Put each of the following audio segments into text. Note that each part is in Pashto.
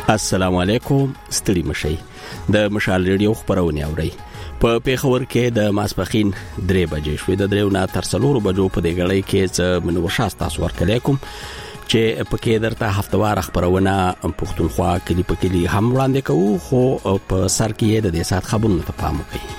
السلام علیکم ستړي مشي د مشال ریډیو خبرونه اوري په پیښور کې د ماسپخین 3 بجې شوې د دریو نه تر 4 بجو په دې غړې کې څه منوشاست تاسو ورکلیکم چې په کې درته هفتوار خبرونه پښتونخوا کلی په کلی هم وړاندې کوو خو په سر کې د دې سات خبرونه ته پام وکړئ.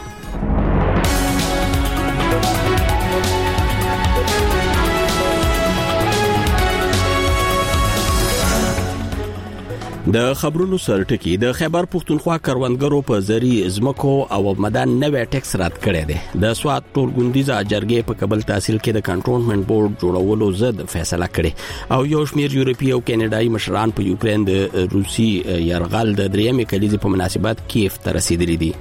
د خبرونو سرټکی د خیبر پښتونخوا کروندګرو په زری زمکو او مدان نوې ټیکس رد کړی دی. د سواد ټولګوندیزه جرګې په کابل تحصیل کې د کنټرولمنت بورډ جوړولو ضد فیصله کړې او یو شمېر یورپی او کینیډایي مشران په یوکرين د روسي یرغل د درېمې کلیزې په مناسبت کیف ته رسیدلي دي.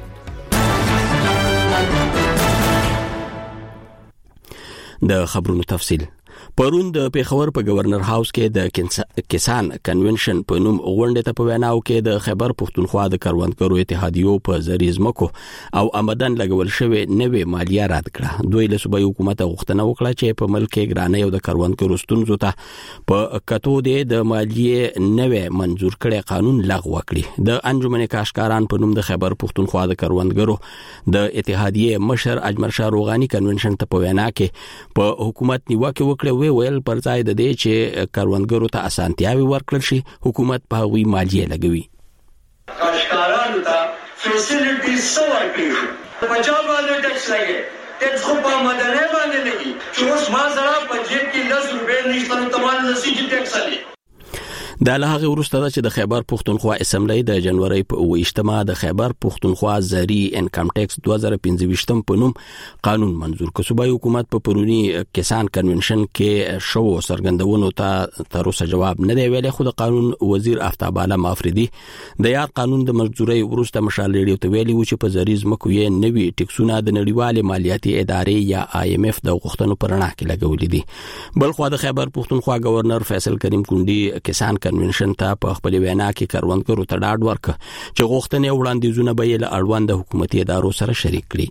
د خبرونو تفصیل پرون د پیښور په گورنر هاوس کې د کسان کنونشن په نوم غونډه ته په ویناو کې د خیبر پښتونخوا د کروندګرو اتحادیو په زریزمکو او آمدن لګول شوی نوې مالیه رد کړه. دوی له صوبایي حکومت غوښتنه وکړه چې په ملک کې ګرانۍ او د کروندګرو ستونزو ته په کتو د مالیه نوې منظور کړي قانون لغوه کړي. د انجمن کاشکاران په نوم د خیبر پښتونخوا د کروندګرو د اتحادیه مشر اجمل شاه روغانی کنونشن ته په وینا کې په حکومت نیوکه وکړه ویل پر ځای د دې چې کروندګرو ته اسانتیاوي ورکړل شي حکومت په هغوی مالیه لګوي. کاشکارانو ته فیسیلیټیز سو ورکړي په چا باندې ټیکس لګي ټیکس خو په مدنه باندې لګي چې اوس ما سره په جیب کې 10 روپے نشته ته مال نسی چې ټیکس لګي. د لهغه ورسته چې د خیبر پښتونخوا اسمبلی د جنوري په 28مه د خیبر پښتونخوا زری انکم ټیکس 2025 په نوم قانون منظور کړ. صوبایي حکومت په پرونی کسان کنونشن کې شو سرګندونو ته تر اوسه جواب نه دی ویلي خو د قانون وزیر آفتاب عالم افریدي د یاد قانون د منظوري ورسته مشال ریډیو ته ویلي و چې په زری زمکو یې نوي ټیکسونه د نړیوال مالیاتي ادارې یا IMF د غوښتنو پرنا کې لګولې دي. بلخو د خیبر پښتونخوا گورنر فیصل کریم کونډي کسان کنونشن ته په خپل وینا کې کروندګرو ته ډاډ ورکړ چې غوښتنې وړاندیزونه به یې له اړوند حکومتي ادارو سره شریک کړي.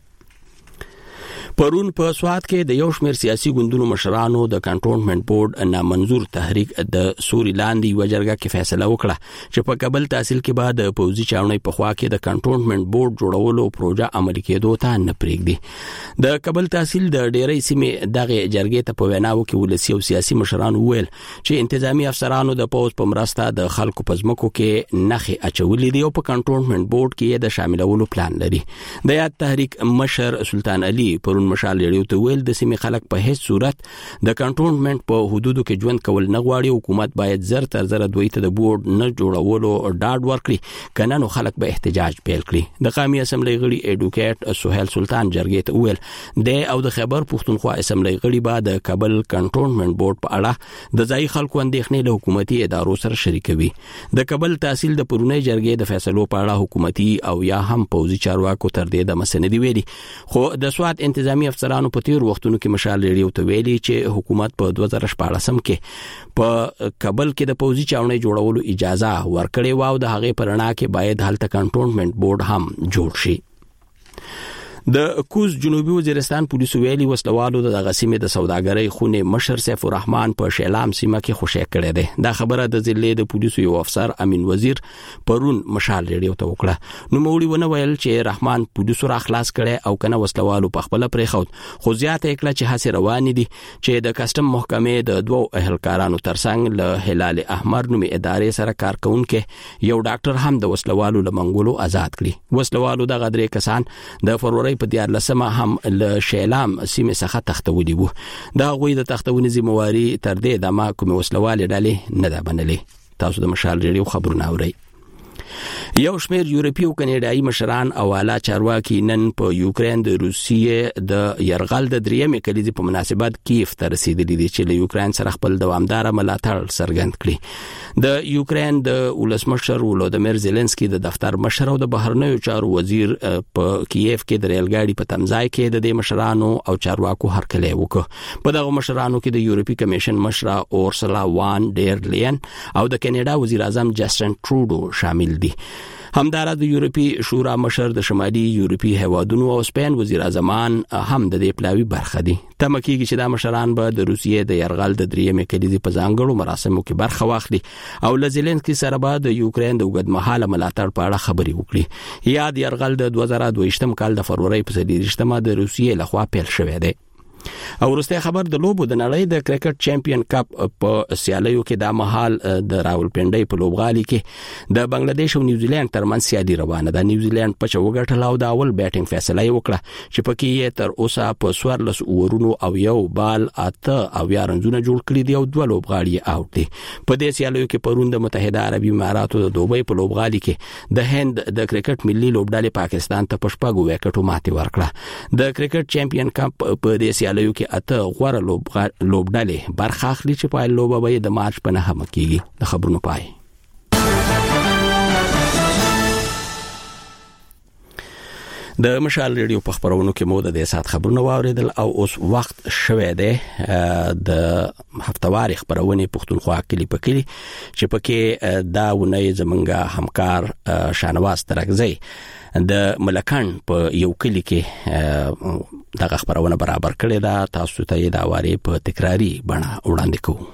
پرون په سواد کې د یو شمېر سیاسي ګوندونو مشرانو د کنټرولمنت بورډ نامنظور تحریک د سوري لاندې یو جرګه کې فیصله وکړه چې په کابل تحصیل کې بعد پوزي چاونۍ په خوا کې د کنټرولمنت بورډ جوړولو پروژه عملي کېدو ته نه پرېږدي. د کابل تحصیل د ډېرې سیمې دغه جرګې ته په ویناو کې ولسی او سیاسي مشران ویل چې انتظامی افسرانو د پوز په مرسته د خلکو په ځمکو کې نخې اچولې دي او په کنټرولمنت بورډ کې د شاملولو پلان لري. د یاد تحریک مشر سلطان علي پرون مشال ریډیو ته ویل د سیمې خلک په هیڅ صورت د کنټرولمنت په حدودو کې ژوند کول نه غواړي. حکومت باید زر تر زر دوی ته د بورډ نه جوړولو ډاډ ورکړي کنه نو خلک به احتجاج پیل کړي. د قومي اسمبلی غړي ایډوکیټ سہیل سلطان جرګې ته ویل د او د خیبر پښتونخوا اسمبلی غړي بعد کابل کنټرولمنت بورډ په اړه د ځای خلکو اندېښنې له حکومتي ادارو سره شریکوي. د کابل تحصیل د پرونی جرګې د فیصلو په اړه حکومتي او یا هم پوزي چارواکو تر دې د مسندې ویلي خو د سواد انتظامی افسرانو په تیر وختونو کې مشال ریډیو ته ویلي چې حکومت په 2014 کې په کابل کې د پوزي چاونۍ جوړولو اجازه ورکړې و او د هغې پرنا کې باید هلته کنټرولمنت بورډ هم جوړ شي. د کوز جنوبي وزیرستان پولیسو ویلي وسلوالو د غسیمې د سوداګرۍ خونې مشر سیف الرحمن په شیلام سیمه کې خوشی کړی دی. دا خبره د ضلع د پولیسو یو افسر امین وزیر پرون مشال ریډیو ته وکړه. نو مولوی ونه ویل چې رحمان پولیسو را خلاص کړي او کنه وسلوالو په خپل پرېخود خو زیاته کړه چې هڅه روان دي چې د کسٹم محکمې د دوو اهلکارانو ترڅنګ له هلال احمر نومي ادارې سره کار کوونکې یو ډاکټر هم د وسلوالو لمنګولو آزاد کړي. وسلوالو د غدري کسان د فروری په 14 هم له شیلام سیمه څخه تختولي وو. دا غوي د تختونې ذمہواری تر دې د ما کوم وسلواله ډلې نه ده بنلې. تاسو د مشال ریډیو خبرونه اورئ. یو شمېر یورپی او کینیډایي مشران او اعلی چارواکي نن په یوکرين د روسیې د یرغل د درېمې کلیزې په مناسبت کیف ته رسیدلي دي چې له یوکرين سره خپل دوامدار ملاتړ څرګند کړي. د یوکرين د ولسمشر ولودمیر زيلنسکي د دفتر مشر او د بهرنیو چارو وزیر په کیف کې د ریلګاډي په تمځای کې د دې مشرانو او چارواکو هرکلی وکړ. په دغه مشرانو کې د یورپی کمیشن مشره اورسلا وان ډیر لین او د کینیډا وزیر اعظم جسټن ټروډو شامل دي. همدارد یورپی شورا مشر د شمالي یورپی هیوادونو او سپین وزیر اعظم هم د دې پلاوی برخه دي. تمه کېږي چې دا مشران به د روسیې د یرغل د دریمې کلیدي په ځانګړو مراسمو کې برخه واخلي او له زيلنسکي سره به د یوکرين د اوږدمهاله ملاتړ په اړه خبرې وکړي. یاد یرغل د 2022 کال د فروری په 23 د روسیې لخوا پیل شوی دی. او ورسته خبر د لوبو د نړۍ د کرکټ چمپیون کپ په سیالیو کې د مهال د راولپنډۍ په لوبغالي کې د بنگلاديش او نیوزیلند ترمنځ سیالي روانه ده. نیوزیلند په چوغټل او د اول بیټینګ فیصله وکړه چې پکې یې تر اوسه په 14 اورونو او یو بال اته او یا رنزونه جوړ کړی دی او دوه لوبغاړي اوټ دي. په دې سیالیو کې پرون د متحده عربي اماراتو د دوبۍ په لوبغالي کې د هند د کرکټ ملي لوبډلې پاکستان ته په شپږو وکټو ماتې ورکړه. د کرکټ چمپیون کپ په دې سیالیو کې اته غوړه لوبډلې برخه اخلي چې په لوبه به د مارچ په 9 کېږي. د خبرونو پای. د مشال ریډیو په خبرونو کې مو د سات خبرونه واوریدل او اوس وخت شوه دی د هفتواري خبرونه پښتونخوا کلی په کلی چې پکې دا ونې زمونږه همکار شانواز ترغزی د ملکان په یو کلی کې دغه خبرونه برابر کړي دا تاسو ته د اواري په تکراری بڼه وړاندې کوو.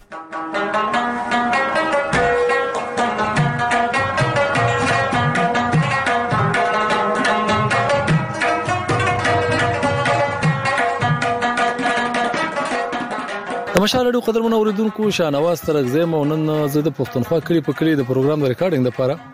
مشال ډو قدرمن اوریدونکو شانواز ترغزی مونن زده پښتونخوا کلی په کلی د پروګرام د ریکارډینګ لپاره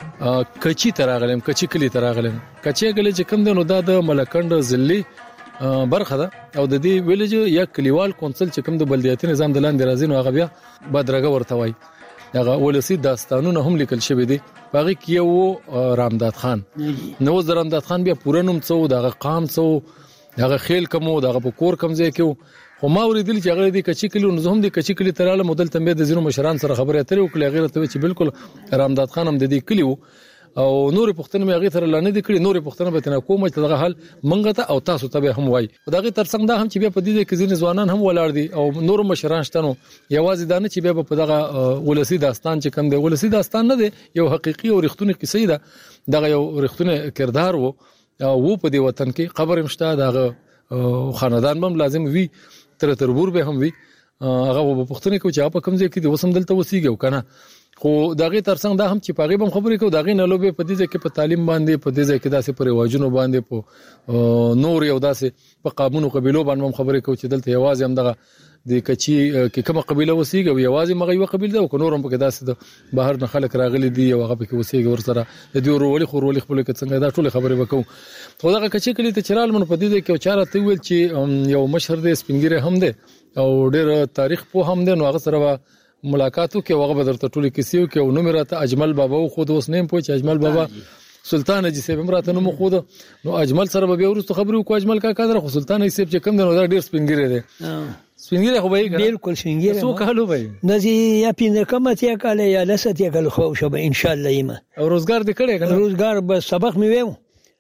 کچی تراغلم کچی کلی تراغلم کچی کلی چې کوم د نو د ملکند ضلعي برخه ده او د دې ویلج یا کلیوال کونسل چې کوم د بلدیاتي نظام د لاندې راځي نو هغه بیا بدرګه ورته وای. هغه ولسی داستانونه هم لیکل شوی دي. باغی کې وو رامداد خان نو رامداد خان بیا پوره نوم څو دغه قام څو دغه خیل کوم دغه په کور کم ځای کې خو ما ورېدل چې هغه د کچی کلی نو هم د کچی کلی تراله مدل تنبیه د زینو مشران سره خبرې اترې وکړه. غیر ته چې بالکل رامداد خان هم د دې کلی او نور پښتنه مې هغه تر لانه د کلی نور پښتنه به تنه کومه چې دغه حل منګه ته او تاسو ته هم وای. دغه ترڅنګ دا هم چې بیا په دې کې ځینې ځوانان هم ولاړ دي او نور مشران شته نو یوازې دا نه چې بیا په دغه ولسی داستان چې کوم دی ولسی داستان نه دی یو حقيقي او رښتونی کیسه ده دغه یو رښتونی کردار وو په دې وطن کې قبر مشته دغه خاندان هم لازم وي تربور به هم وي هغه په پښتنه کې چې په کوم ځای کې د وسم دلته وسیږي کنه خو دغه ترڅنګ دا هم چې پاغي بم خبرې کو دغه نه لوبه په دې ځای کې په تعلیم باندې په دې ځای کې داسې پر رواجونو باندې په نور یو داسې په قانونو قبيلو باندې خبرې کو چې دلته یوازې هم دغه د کچی کې کومه قبيله وسیږي او یوازې مغه یو قبيله او نور هم په داسې د بهر نه خلک راغلي دي او هغه په وسیږي ورسره د دې ورولي خورولي خپل کې څنګه دا ټول خبرې وکړو. خو دغه کچی کلی ته چرال من په دې ځای کې چاره ته ویل چې یو مشر د سپینګری هم ده او ډېر تاریخ په هم ده نو هغه سره ملاقاتو کې هغه بدرته ټولې کیسیو کې او نو مرته اجمل بابا خو د اوس نیم پوه چې اجمل بابا سلطان اجي سیب امراته نو خو نو اجمل سره به ورسته خبرو کو اجمل کا قدر خو سلطان اجي سیب چې کم نه ډېر سپینګری ده سپینګری خو به بالکل سپینګری سو کالو به نزي یا پینځه کمته کاله یا لسته کاله خو شوب ان شاء الله یما او روزګار دې کړی کنه روزګار به سبق مې ویم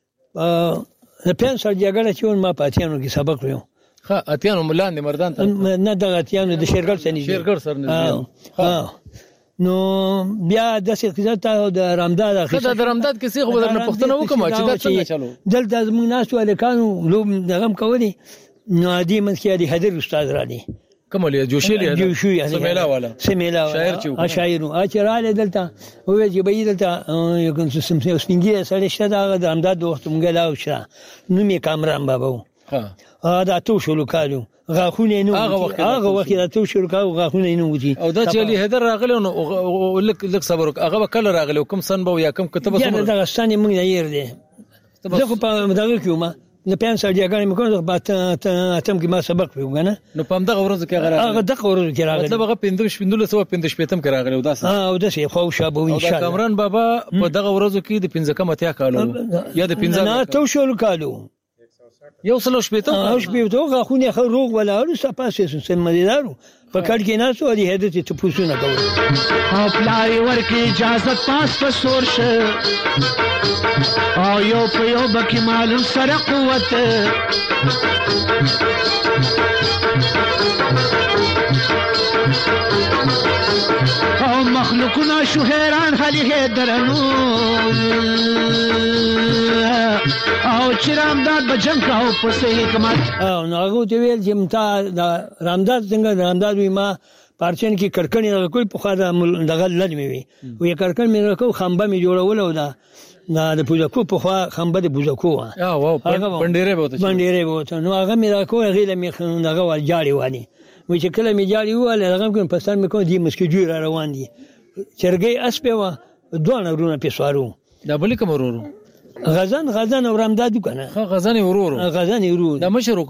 نه پین سر جګړه چې ما پاتیانو کې سبق ویم ها اتیانو ملان دي مردان ته نه دغه اتیانو د شیرګل سنې شیرګل سر نه نو بیا د سیاست او د رامداد خدای د رامداد کې څه خبر نه پښتنه وکم چې دا څنګه چلو دلته موږ ناس والکانو لوب دغم کوي نو ادي من کې دي حضرت استاد را دي کومه جوشي سمیلا والا شاعر چې شاعر او اچراله دلته او چې به دلته یو کوم څه سپینګي سره شته د رامداد وخت مونږ لا وشه نو می کامران بابا ها دا تو شلو کالو غاخونه نو هغه وخت دا تو شلو کالو غاخونه نو وتی او دا چې علي حیدر راغله نو لک صبر هغه کله راغله کوم سن به یا کوم کتابه سم دا ستانه مونږ نه ير دي زه خو په دغه کېوم نه پین سړی هغه مې کوم بات اتم کې ما سبق وګنه نو په دغه ورځ کې هغه دغه ورځ کې راغله مطلب هغه 15 شپتم کې راغله او دا او د څه خو شابه ان شاء الله کامران بابا په دغه ورځ کې د 15 کمتیا کالو یا د 15 نه تو شلو کالو یو سلو شپیتم او شپیتو غاخونه خو روغ ولاړو سپاسې سم مدیدارو په کډ کې ناسو علي هدت ته پوښتنه کوي او پلاری ورکی اجازه پاس په سور شه او یو په یو بکی معلوم سره قوت او مخلوقنا شو حیران حالی درنو او چې رامداد بجنګ کاو په صحیح حکمت نو هغه ته ویل چې متا رامداد څنګه رامداد وی ما پارچن کې کړکړې کوئی په خاطر دغه لږ وی وی کړکړ مې کو خمبه مې جوړول او دا د پوزکو په خوا خمبه د پوزکو واو بنديره بوته نو هغه مې راکو غیله مې دغه ول جاړي وانی وی چې کله مې جاړي واله هغه کوم پستان مې کو دي مسکې جوړ روان دي چرګي اسپه و دوه نورونه پیسوارو دا بل کوم ورورو غزان او رامداد کنه غزان ورورو دا مشرو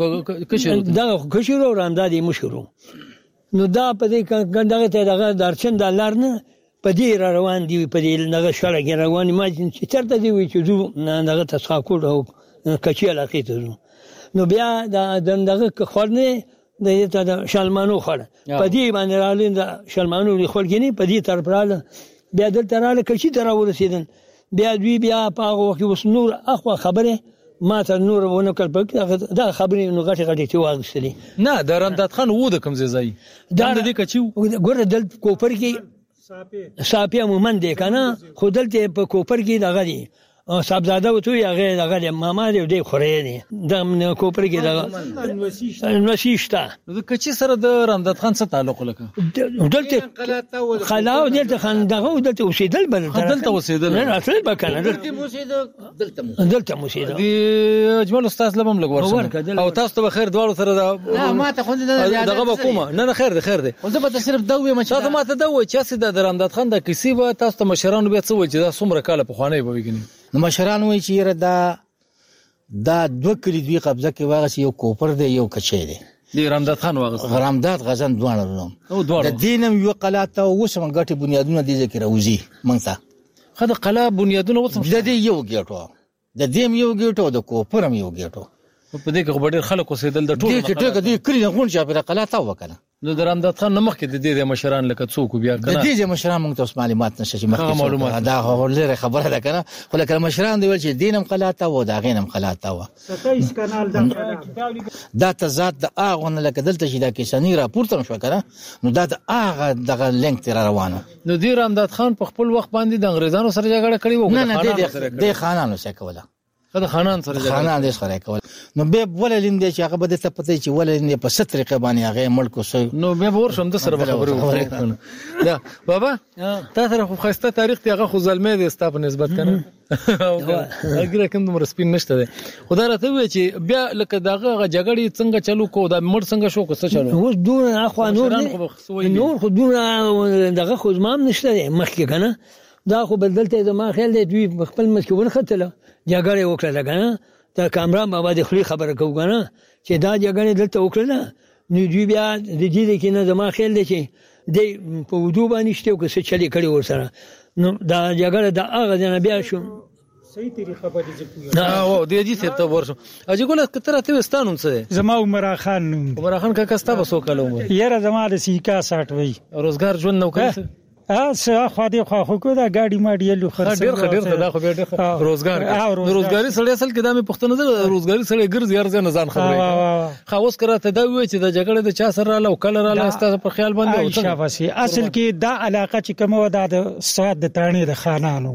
کشرو رامداد مشرو نو دا په دې ګندغه ته دغه درچن دلار نه په دې روان دي په دې دغه شړه کې روان ما چې چرته دی وی چې دغه تساکو او کچې علاقې ته نو بیا دغه خورنه د شلمانو خړ په دې باندې رالین د شلمانو خړګنی په دې طرف رااله بیا دلته رااله کچې ته راورسیدل بیا دوی بیا په هغه وخت وس نور اخو خبره ما ته نور ونه کړ دا خبرې نو غټي ته واغستلې نه د رامداد خان وو د کوم ځای دا د کچو ګوره دل کوپر کې صافي مومن دی کنه خو دلته په کوپر کې دغه دی صاحبزاده وته هغه دغه ماما دی خورې دی د کوپر کې دغه نوسیشتا د کچې سره د رامداد خان سره تعلق لکه دلته خلاو دلته خان دغه دلته اوسېدل بل دلته اوسېدل نه اصل بکنه دلته موسیده دی اجمل استاد لبم لګ ورسره او تاسو ته خیر دواړو سره نه ما ته خو دغه کومه نه خیر دی زه به صرف دوی مچا ما ته دوی چې د رامداد خان د کیسې و تاسو ته مشرانو به څه و چې دا څومره کاله په خوانې بويګني نو مشران وایي چې دا دوه کلی دوی قبضه کې واغس یو کوپر دی یو کچې دی رامداد خان واغس رامداد غزن دوانه د دینم یو قلاته او وسم غټي بنیادونه دي ذکر اوزي منځه خدای قلا بنیادونه وسم د دې یو ګټو د دې یو ګټو د کوپرم یو ګټو په دې کې خبرې خلکو اوسېدل د ټولو دې کلی نه غون چې په قلاته وکنه نو د رامداد خان نمخ کې د دې مشران لکه څوک بیا کنه د دې مشران موږ ته معلومات نشته چې مخکې دا هغه خبره ده کنه خو لکه مشران دی ول چې دینم قلاته و دا غینم قلاته و 27 کانال دا تزاد د اغه نه لکه دلته چې دا کیسانی راپورته شو کنه نو دا د اغه دغه لینک تر روانه نو دی رامداد خان په خپل وخت باندې د انګريزانو سره جګړه کړې و نه د خانانو سره کوله د خانان سره کول نو به وللین دي چې هغه به ته پته چې وللین په ستر قبانی هغه ملک سو نو به ورشم د سره خبرو لا بابا تاسو خو خسته تاریخ ته هغه خو ظلمه دي ستاسو نسبت کنه اګره کوم مرسپین نشته ده خدای راته وی چې بیا لکه دغه جګړې څنګه چلو کو دا مړ څنګه شو کو څه چلو اوس دون اخو نور خو دون دغه خو زمام نشته مخکې کنه دا خو بدلته زما خیال دی دوی خپل مسکون خطله جګړه وکړه کنه دا کامران بابا د خلی خبره کو کنه چې دا جګړه دلته وکړه نو دوی بیا د دې کې نه زما خیال دی چې د په ودو باندې شته او څه چلی کړي ورسره نو دا جګړه د هغه ځنه بیا شو صحیح طریقه باندې ځکو او د دې څه ته ورسو اجي ګول کتره ته وستانوم څه زما عمر خان کا کستا وسو کلو یره زما د سیکا 60 وای روزګار ژوند نو کړی خو دې خو کو دا ګاډي ماډي له خرڅ ډېر دا خو ډېر روزګاری سړی اصل کې د پښتون نه روزګاری سړی ګرځي ارزه نه ځان خبره خاوس کراته دا وی چې د جګړې د چا سره له کله را لاستاسو په خیال باندې شاباسي اصل کې دا علاقه چې کومه ودا د سواد د تانې د خانانو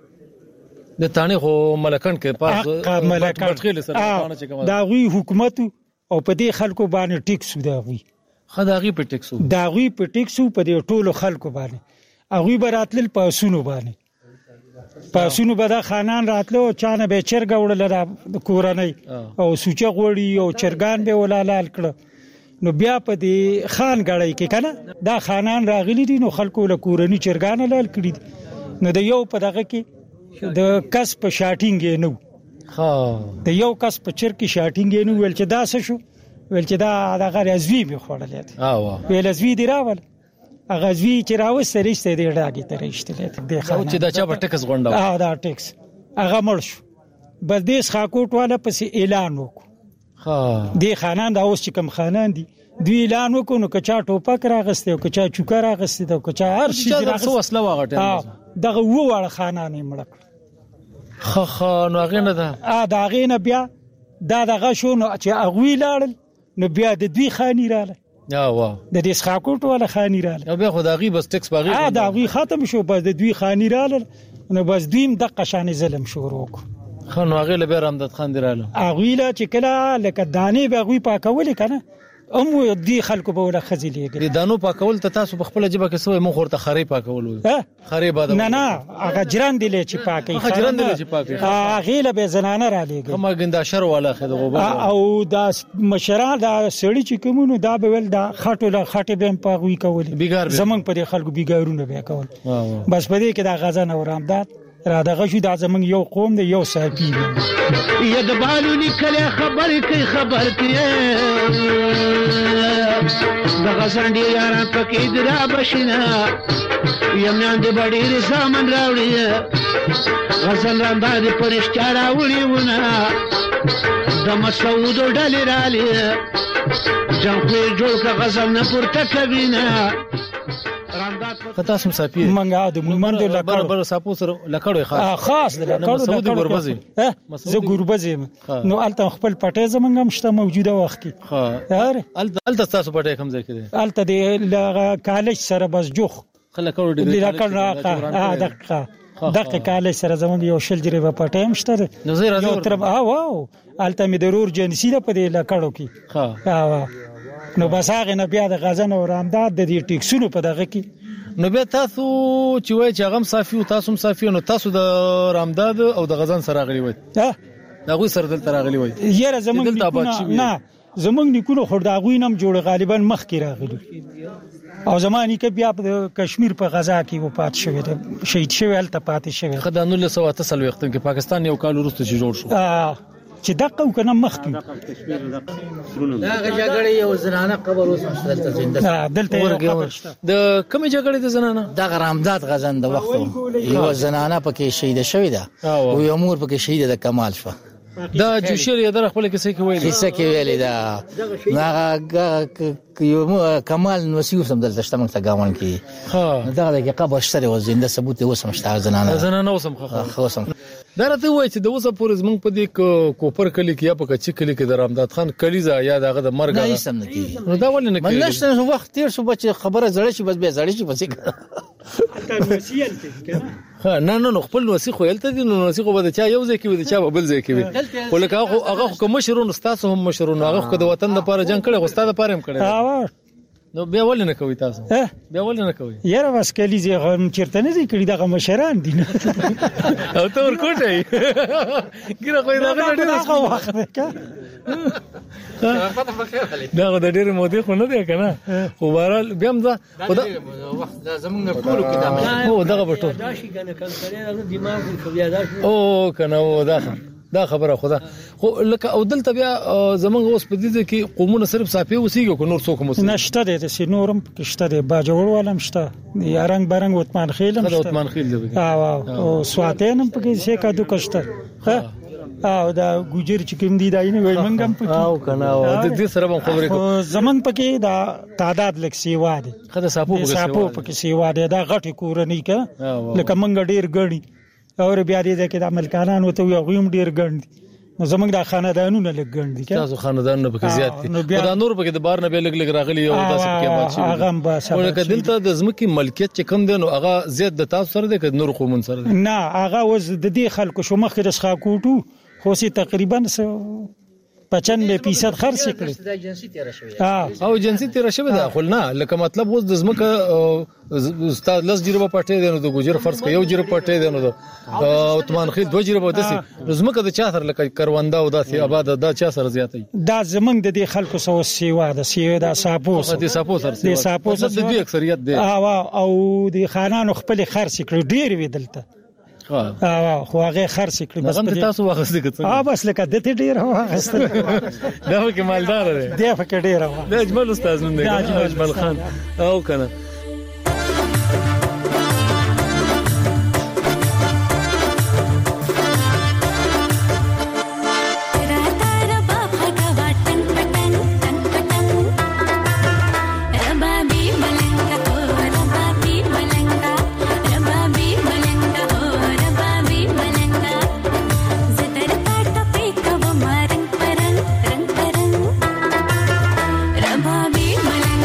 د تانې خو ملکان کې پاس ملکان دا غوي حکومت او په دې خلکو باندې ټیکس دا غوي خدایي په ټیکسو دا غوي په ټیکسو په دې ټولو خلکو باندې اغوی براتل پاسونو باندې پاسونو به دا خانان راتلو چانه به چرګ وړل د کورنۍ او سوچه غوړی او چرګان به ولالال کړ نو بیا په دې خان غړی کې کنه دا خانان راغلي دي نو خلکو له کورنۍ چرګان لال کړی نو د یو په دغه کې د کس په شاټینګ نو د یو کس په چرکی شاټینګ نو ول چې دا څه شو ول چې دا دغه ازوی به خوړلې ویل ازوی دی راول غزوی چې راوسته رښتې دی راګی ته رښتې دی خو چې دا چا په ټکس غونډه دا ټکس هغه مړ شو بس دې خاکوټ والا پس اعلان وکړ دې خانان دا اوس چې کوم خانان دي دوی اعلان وکړ نو کچا ټوپک راغسته او کچا چوکا راغسته او کچا هر شي راغسته وسله واغټه دغه وواړه خانان یې مړ نو هغه نه دا هغه نه بیا دا دغه شو نو چې اغوی لاړل نو بیا د دوی خانی رااله واه د دې سخاکوټ ولا خاني رااله بیا خو دا غي بس ټیکس باغی دا غي ختم شو بس د دوی خاني رااله نو بس دویم د قشان ظلم شروع خو نو هغه له رامداد خان دراله هغه لا چې کله لکه دانه به غوي پاکول کنه دی خلکو به ولا خزیلې دي دانو پاکول ته تاسو په خپل جبه کې سوې مخ ورته خري پاکول وي خري باد نه هغه جران دی چې پاکي جران دی چې پاکي هغه له به زنانه را لېږي هم ګنداشر والا خدغه او دا مشران دا سړی چې کومونو دا به ول دا خټه به پاغوي کولې زمنګ په خلکو بیګارونه به کول بس په دې کې دا غزن او رامداد را دغه شو د زمنګ یو قوم دی یو صاحبي ید بالو نکله خبر کوي دغه سانډي یاران پکې درا بشینا یمن دې بډې رسامن راوړي غزل رامداد پرشتیا راوړي ونه د مسعود ډلې رالي جنخوي جوړ کا غزل نه پورته کوي نه خطا سم صافي منګه د مومند لکړ بر صاحب سره لکړ خاص د لکړ ګوربزي زه ګوربزي نو الته خپل پټه زمنګ مشته موجوده وخت کې ها الته تاسو پټه کوم ځای کې الته د کالج سره بس جوخ لکړ دغه کالج سره زمنګ یو شل جری په پټه مشته نو زه راځم تر واو الته می ضرور جنسي په دې لکړو کې ها نو بس هغه نه بیا د غزن او رامداد د دې ټیکسونو په دغه کې نو بیا تاسو چې وای چې هغه صافي او تاسو صافي نو تاسو د رامداد او د غزن سره غلي وای دا غوي سره دلته راغلي وای یره زمونږ نه زمونږ نیکونو خور دا غوي نم جوړ غالبا مخ کې راغلي او زماني کې بیا په کشمیر په غزا کې وفات شوی دی شهید شوی الته پاتې شوی خدای 1993 وخت کې پاکستان یو کال وروسته جوړ شو چې دغه کنه مخ کې دا جګړه یو زنانه قبر اوس مشترک زنده دلته د کوم جګړه د زنانه د رامداد غزن د وخت یو زنانه پکې شهید شوی ده او یو مور پکې شهید ده کمال شو دا جوشیر یې در خپل کیسه کې ویل کیسه کې ویل دا یو کمال نوسیو سم دلته شته موږ ته گاون کې دا د قبر شته او زنده ثبوت اوس مشتاق زنانه اوسم خو دا راته وای چې د اوسه پورې زمونږ په دې کوپر کلی کې یا په کچې کلی کې د رامداد خان کلیزا یا دغه د مرګ نه سم نه کی نو دا ولې نه کیږي نشته وخت تیر شو بچ خبره زړه شي بس به زړه شي بس نه خپل وسیخ ویلته دي نو وسیخ به چا یو ځای کې وي چا بل ځای کې وي ولکه هغه کوم مشرون تاسو هم مشرون هغه د وطن لپاره جنگ کړي غوستا لپاره هم کړي نو بیا ولې نه کوي تاسو بیا ولې نه کوي یاره بس کلی زه غم چیرته نه کړی دغه مشران دي او ته ورکوټای ګره کوي دا وخت کا دا د ډېر مودې خو نه دی کنه خو بهرحال بیا هم دا وخت زمونږ ټول کې دا هو دغه بټو دا شي کنه کله دماغ خو بیا دا او کنه دا خبره خدا خو لکه او دلته بیا زمونږ اوس په دې کې قومونه صرف صافي وسیږي کو نور څوک مو نشته د سينورم کشته د باجوړ ولم شته یا رنگ برنګ عثمان خیلم شته عثمان خیل دی او سواتینم پکې څه کا د کشته او دا ګوجر چې کوم دی داینه وای منګم پکې او کنه او د دې سره هم خبرې کو زمنګ پکې دا تعداد لک سیوا دي خدای صاحب پکې سیوا دي دا غټي کورنۍ کا لکه منګ ډیر ګړي اور بیا دې کې د عملکاران وته یو غویم ډیر ګڼ نو زمنګ د خاندانونو لګ ګڼ دي تاسو خاندانونو پکې زیات دي دا نور پکې د بار نه به لګ راغلي او تاسو کې بات شي هغه بس ولکه دلته د زمکي ملکیت چې کم دي نو هغه زیات د تاسو سره د نور قومون سره نه هغه وز د دې خلکو شو مخ رسخه کوټو خو سي تقریبا 95% خرڅ کړي دا جنسي تیر شوی او جنسي تیر شوی دا خل نه لکه مطلب اوس د زمکه استاد لس جربه پټې دي نو د ګوجر فرض ک یو جربه پټې دي نو د عثمان خیل دو جربه دسي زمکه د چا سره لکه کرونده او داسي آباد دا چا سره زیاتې دا زمنګ د دې خلکو سو سیوا د سیوا د ساپوس د ساپوس سره د دې اکثریت دي او د خانانو خپل خرڅ کړي ډیر وی دلته خو هغه خرڅ کړی بس تاسو واخستې کړه بس لکه د ته ډیر واخستل دا کې مالدار دی دی فکر ډیر دا اجمل استاد نوم دی اجمل خان او کنه Baby,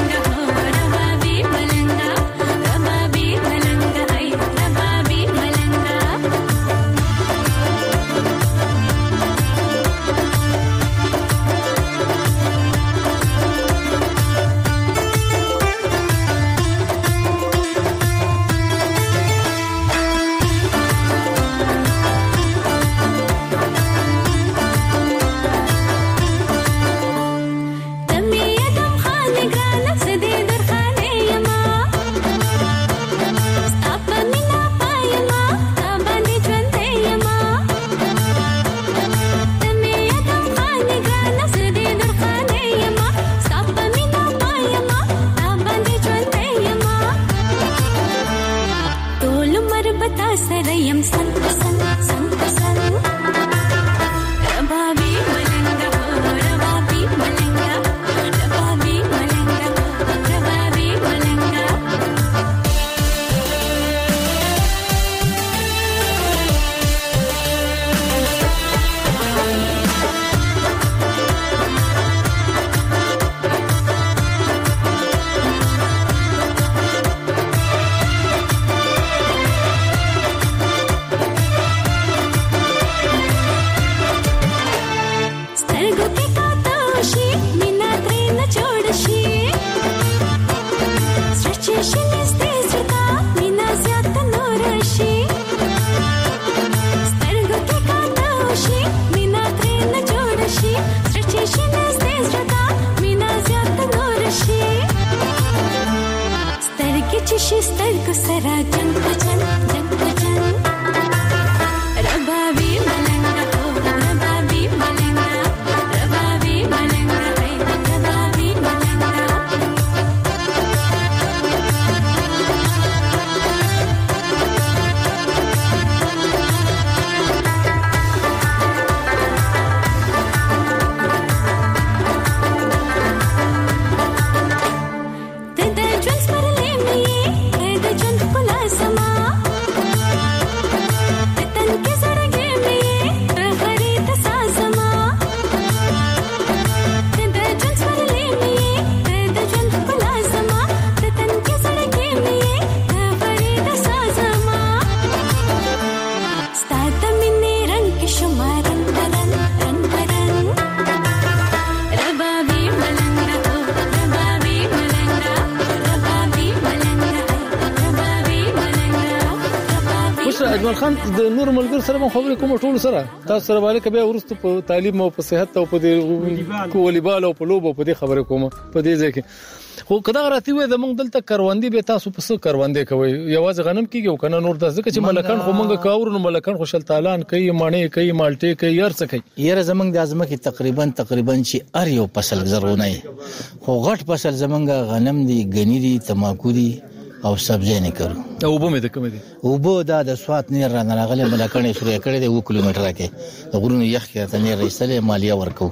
سترګو کې کاته شي مینا ترې نه جوړ شي سچې شنستې زړه مینا زیات نور شي سترګو کې کاته شي مینا ترې نه جوړ شي سچې شنستې زړه مینا زیات نور شي سترګې چې شي سترګو سره جنگ جنگ جنگ جنگ ربابي ملنګ ربابي ملنګ ربابي ملنګ ربابي ملنګ اجمل خان د نور ملګر سره مو خبرې کوم ټول سره تاسو سره باندې کبه ورسته په تعلیم او په صحت او په والیبال او په لوبو په دې خبرې کوم په دې ځکه خو کدا راتی وې د مونږ دلته کاروندې به تاسو په څه کاروندې کوي یوازې غنم کیږي او کنه نور د ځکه چې ملکان خو مونږ کاور نو ملکان خوشل تعالان کوي مانې کوي مالټي کوي هر څه کوي یره زمونږ د ازمه کې تقریبا چې ار یو فصل زرغونه خو غټ فصل زمونږ غنم دي غنی دي تماکو دي او سبزی نه کړو او وبو مې د کوم دي وبو د سوات نه را نه راغله ملکانې شروع کړې د 2 کیلومتر کې د غرونو یخ کې ته نه رسېله مالیه ورکو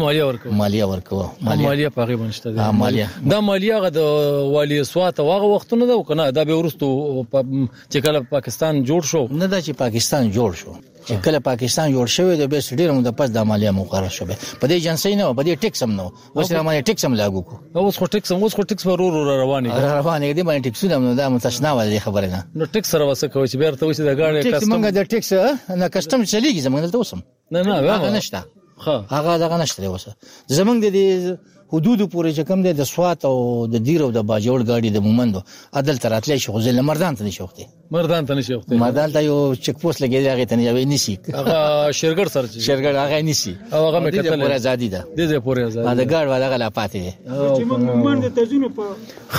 مالیه پاغي بنشته ده دا مالیه غد والی سوات واغه وختونه ده کنه دا به ورستو چې کله پاکستان جوړ شو نه دا چې پاکستان جوړ شو چې کله پاکستان جوړ شوی د بیس ډیرم د پس د مالیه مقرره شوه په دې جنسي نه په دې ټیکس هم نو وسره مالیه ټیکس هم لاګو کو اوس خو ټیکس رواني دي باندې ټیکس نه دا متشنا ولې خبره نه نو ټیکس سره وسه کوي چې بیرته وځي د غاړې کسټم موږ د ټیکس نه کسټم چلیږي زمونږ دلته اوسم نه هغه نشته هغه دغه نشته وسه زمونږ د حدود پورې چې کم دي د سوات او د دیر او د باجوړ گاډي د مومندو عدل تراتلې شو ځل مردان ته نشوخته مردان ته یو چک پوسټ لګي هغه ته نه نشي هغه شرګړ سره شرګړ هغه نشي او هغه مې کتل پورې ازادي ده د پورې ازادي دا ګاډ ولا غلا پاتې دي چې موږ د تزونه په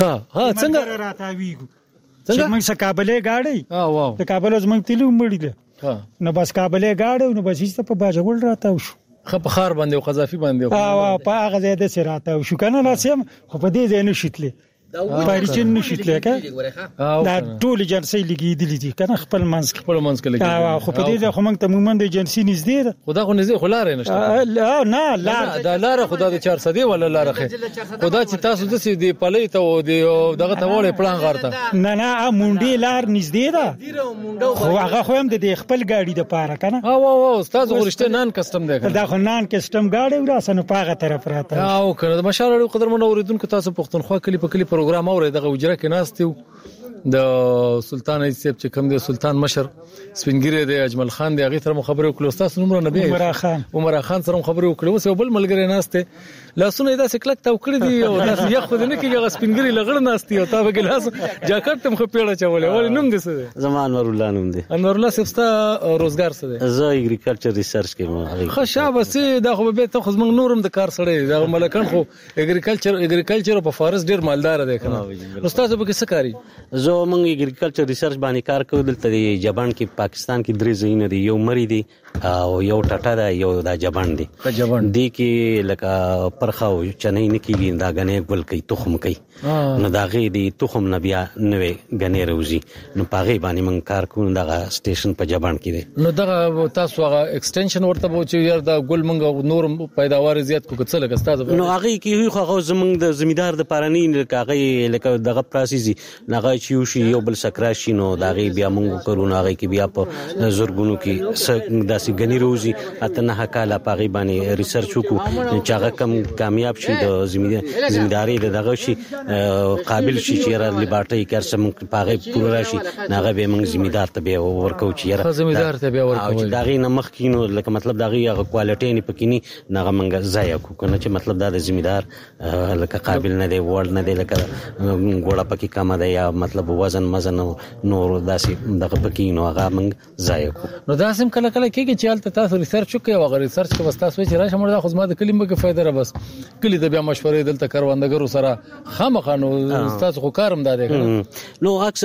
څنګه راتاویږو چې موږ سکابلې گاډي واو د کابل از موږ تلو مړی ده نو بس کابلې گاډو نو بس هیڅ په باجوړ راتاو شو بخار باندې او قذافي باندې او په هغه ځای د سراته شو کنه لاسم خو په دې ځای نه شتلې پاریچن نشیتلې کا دا ټول جنسي لګي دي کنه خپل منځ کې لګي خو په دې ځای خو موږ ته مومند جنسي نږدې ده خدا خو نږدې خلاره نشته نه لار دا لار خدا د 400 ولا لار خه خدا چې تاسو د سې دی پلي ته او دغه ته وړه پلان غارته نه مونډي لار نږدې ده خو هغه خو هم د خپل گاډي د پاره کنه او استاد غورشته نان کسٹم ده دا خو نان کسٹم گاډي وراسنه پاغه طرف راته او کنه د مشال قدر منو اوریدونکو تاسو پښتونخوا کلی په کلی پروګرام اوري دغه وجره کې ناستیو د سلطان ایسیب چې کوم دی سلطان مشر سپینګری دی اجمل خان دی هغه تر خبرو کولو تاسو نومره نبی عمر خان سره خبرو کولو اوس بل ملګری ناشته لاسونه دا سکلک تا وکړی دی او دا یخ خو نه کیږي سپینګری لغړ ناشتي او تا به ګلاس جاکټ تم خو پیړه چولې ولې نوم دې څه دی زمان انور الله نوم دی انور الله سپستا روزګار څه دی زه اګریکلچر ریسرچ کوم خو شابه سي دا خو به ته خو زمنګ نورم د کار سره دا ملکان خو اګریکلچر په فارس ډیر مالدار دی کنه استاد به څه کاری زه مونږ اګریکلچر ریسرچ باندې کار کوو دلته دی جبان کې پاکستان کې درې ځایونه دي یو مری دی او یو ټټا دی یو دا جبان دی دی کې لکه پرخه او چنې نه کیږي دا غنې ګل کوي تخم کوي نو دا غي دی تخم نه بیا نوې غنې روزي نو پاغي باندې مونږ کار کوو دا سټیشن په جبان کې دی نو دا تاسو هغه ایکسټنشن ورته وو چې یار دا ګل مونږ نور پیداوار زیات کو څه لګ استاد نو هغه کې خو زمونږ د زمیدار د پارانی هغه دغه لکه دغه پروسس نغه چې شي یو بل سکراشي نو دغه بیا موږ کورونه هغه کې بیا په زورګونو کې داسې غنی روزي اتنه کاله پاغي باندې ریسرچ وکړو چې هغه کم کامیاب شي د ځمېداري دغه شي قابل شي چې را لیبارټي کار سم پاغي پوره راشي نغه به موږ ځمېدار ته به ورکو چې را ځمېدار ته به ورکو چې دغه نمخ کینو لکه مطلب دغه کوالټي نه پکینی نغه موږ ځای کو کنه چې مطلب دا د ځمېدار لکه قابل نه دی ورډ نه دی لکه ګوړه پکې کم ده یا مطلب وزن نور داسې دغه پکې نو هغه موږ ځای کو نو دا سم کله کېږي چې حالت تاسو ریسرچ وکړئ او هغه ریسرچ کې واسطه چې راشه موږ د خدمت د کلمه کې فائدہ را بس کلی د بیا مشورې دلته کاروندګرو سره خامخانو تاسو خو کارم دا دی نو عکس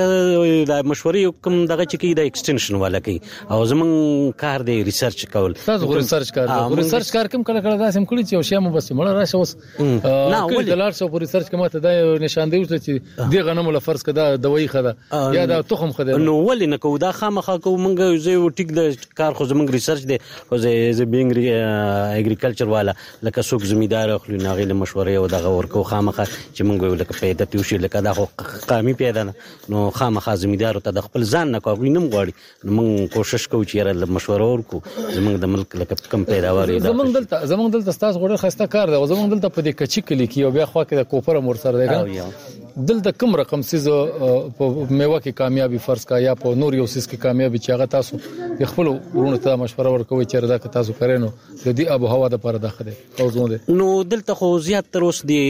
د مشورې کوم دغه چې کې د ایکسټنشن والا کوي او زمون کار دی ریسرچ کول تاسو ریسرچ کار کوم کله دا سم کړی چې یو شی مو بس مړ راشه اوس نه ولې د لار شو په ریسرچ کې ماته دا نشان دی چې دی غنمو له فرض کده دوايي خده یا دا تخم خده نو ولې نه کو دا خامخا کو مونږ زه ټیک د کار خو زمونږ ریسرچ دی خو زه بینګ اګریکلچر والا لکه څوک زمیدار خپل ناغله مشورې او دغه ورکو خامخا چې مونږ لکه پیدا پیوشي لکه دا خو قامي پیدا نو خامخا زمیدار ته د خپل ځان نه کوي نم غواړي نو مونږ کوشش کوو چې را مشوره ورکو زمونږ د ملک لکه کم پیداوار دی زمونږ دلته تاسو غوړه خسته کار دی زمونږ دلته په دې کچې کلی کې او بیا خو کې د کوپر مور سره دی دلته کوم رقم سیز په میوه کې کامیابی فرض کا یا په نور یو سیس کې کامیابی چې هغه تاسو خپل ورونه ته مشوره ورکوي چې دا که تاسو کړئ نو د دې ابو هوا د پاره داخله توزون دي نو دلته خو زیات تر اوس دی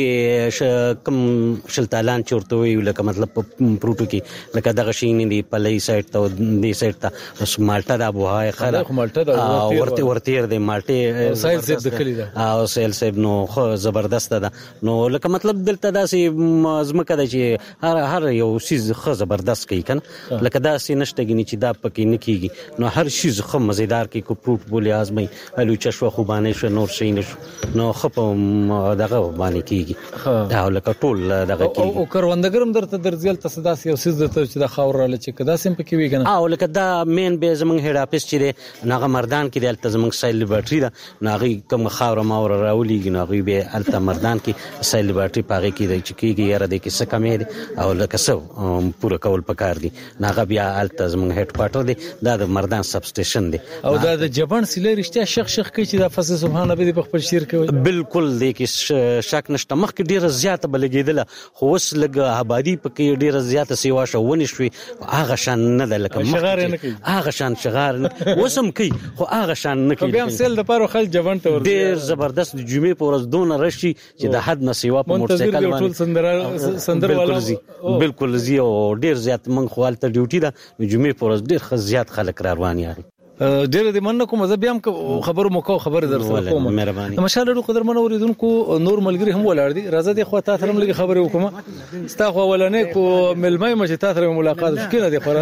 کم شلتالان چورته وی لکه مطلب پروتو کې لکه دغه شین دی پلې سایت ته دی سایت ته اوس مالټا د ابو هوا خره مالټا د ورته دی مالټه سایل سیب د کلی دا او سیل سیب نو خو زبردست ده نو لکه مطلب دلته داسې ازمکه د چې هر یو شیز خو زبردست کوي کنه لکه دا سي نشته غني چې دا پکې نکېږي نو هر شیز خو مزیدار کې کو پروت بولي ازمي الو چشو خو باندې شو نور شي نشو نو خو دغه باندې کېږي دا لکه ټول دغه کې او کروندګرم درته درځل تصداس یو سیز درته چې د خاور را لچ کدا سم پکې وی کنه او لکه دا مین به زمنګ هډ اپس چې دی ناغه مردان کې د التزمنګ سایل لیبرټری دا ناغي کوم خاور ماور راولېږي ناغي به الته مردان کې سایل لیبرټری پاږي کې د چکیږي یاره د کې کمې او لکه څو پوره کول پکار دي ناغه بیا التزمنګ هډ کوارټر دی دا د مردان سب سټیشن دی او دا د جبن سیلې رښتیا شخ کوي چې دا فصل سبحان الله په خپل شیر کوي بالکل دی کې شک نشته مخ کې ډیره زیاته بلګیدله خو اوس لګ آبادی پکې ډیره زیاته سیوا شو ونی شوي هغه شان نه ده لکه شغار نه کوي هغه شان شغار وسم کوي خو هغه شان نه کوي بیا سیل د پاره خل جبن ته ور ډیر زبردست جمعې په ورځ دون رشي چې د حد نه سیوا په موټر سایکل باندې سندر والا بالکل زی او ډیر زیات من خوالته ډیوټي ده جمعې په ورځ ډیر زیات خلک روان یاري ډیر دې مننه کوم زه بیا هم خبرو مو خبر درته کوم مهرباني مشاله قدر من اوریدونکو نور ملګری هم ولاړ دي راځه دي خو تاسو هم لګي خبرې وکم ستا خو ولنې کو ملمای مې تاسو ملاقات وکړه دي خو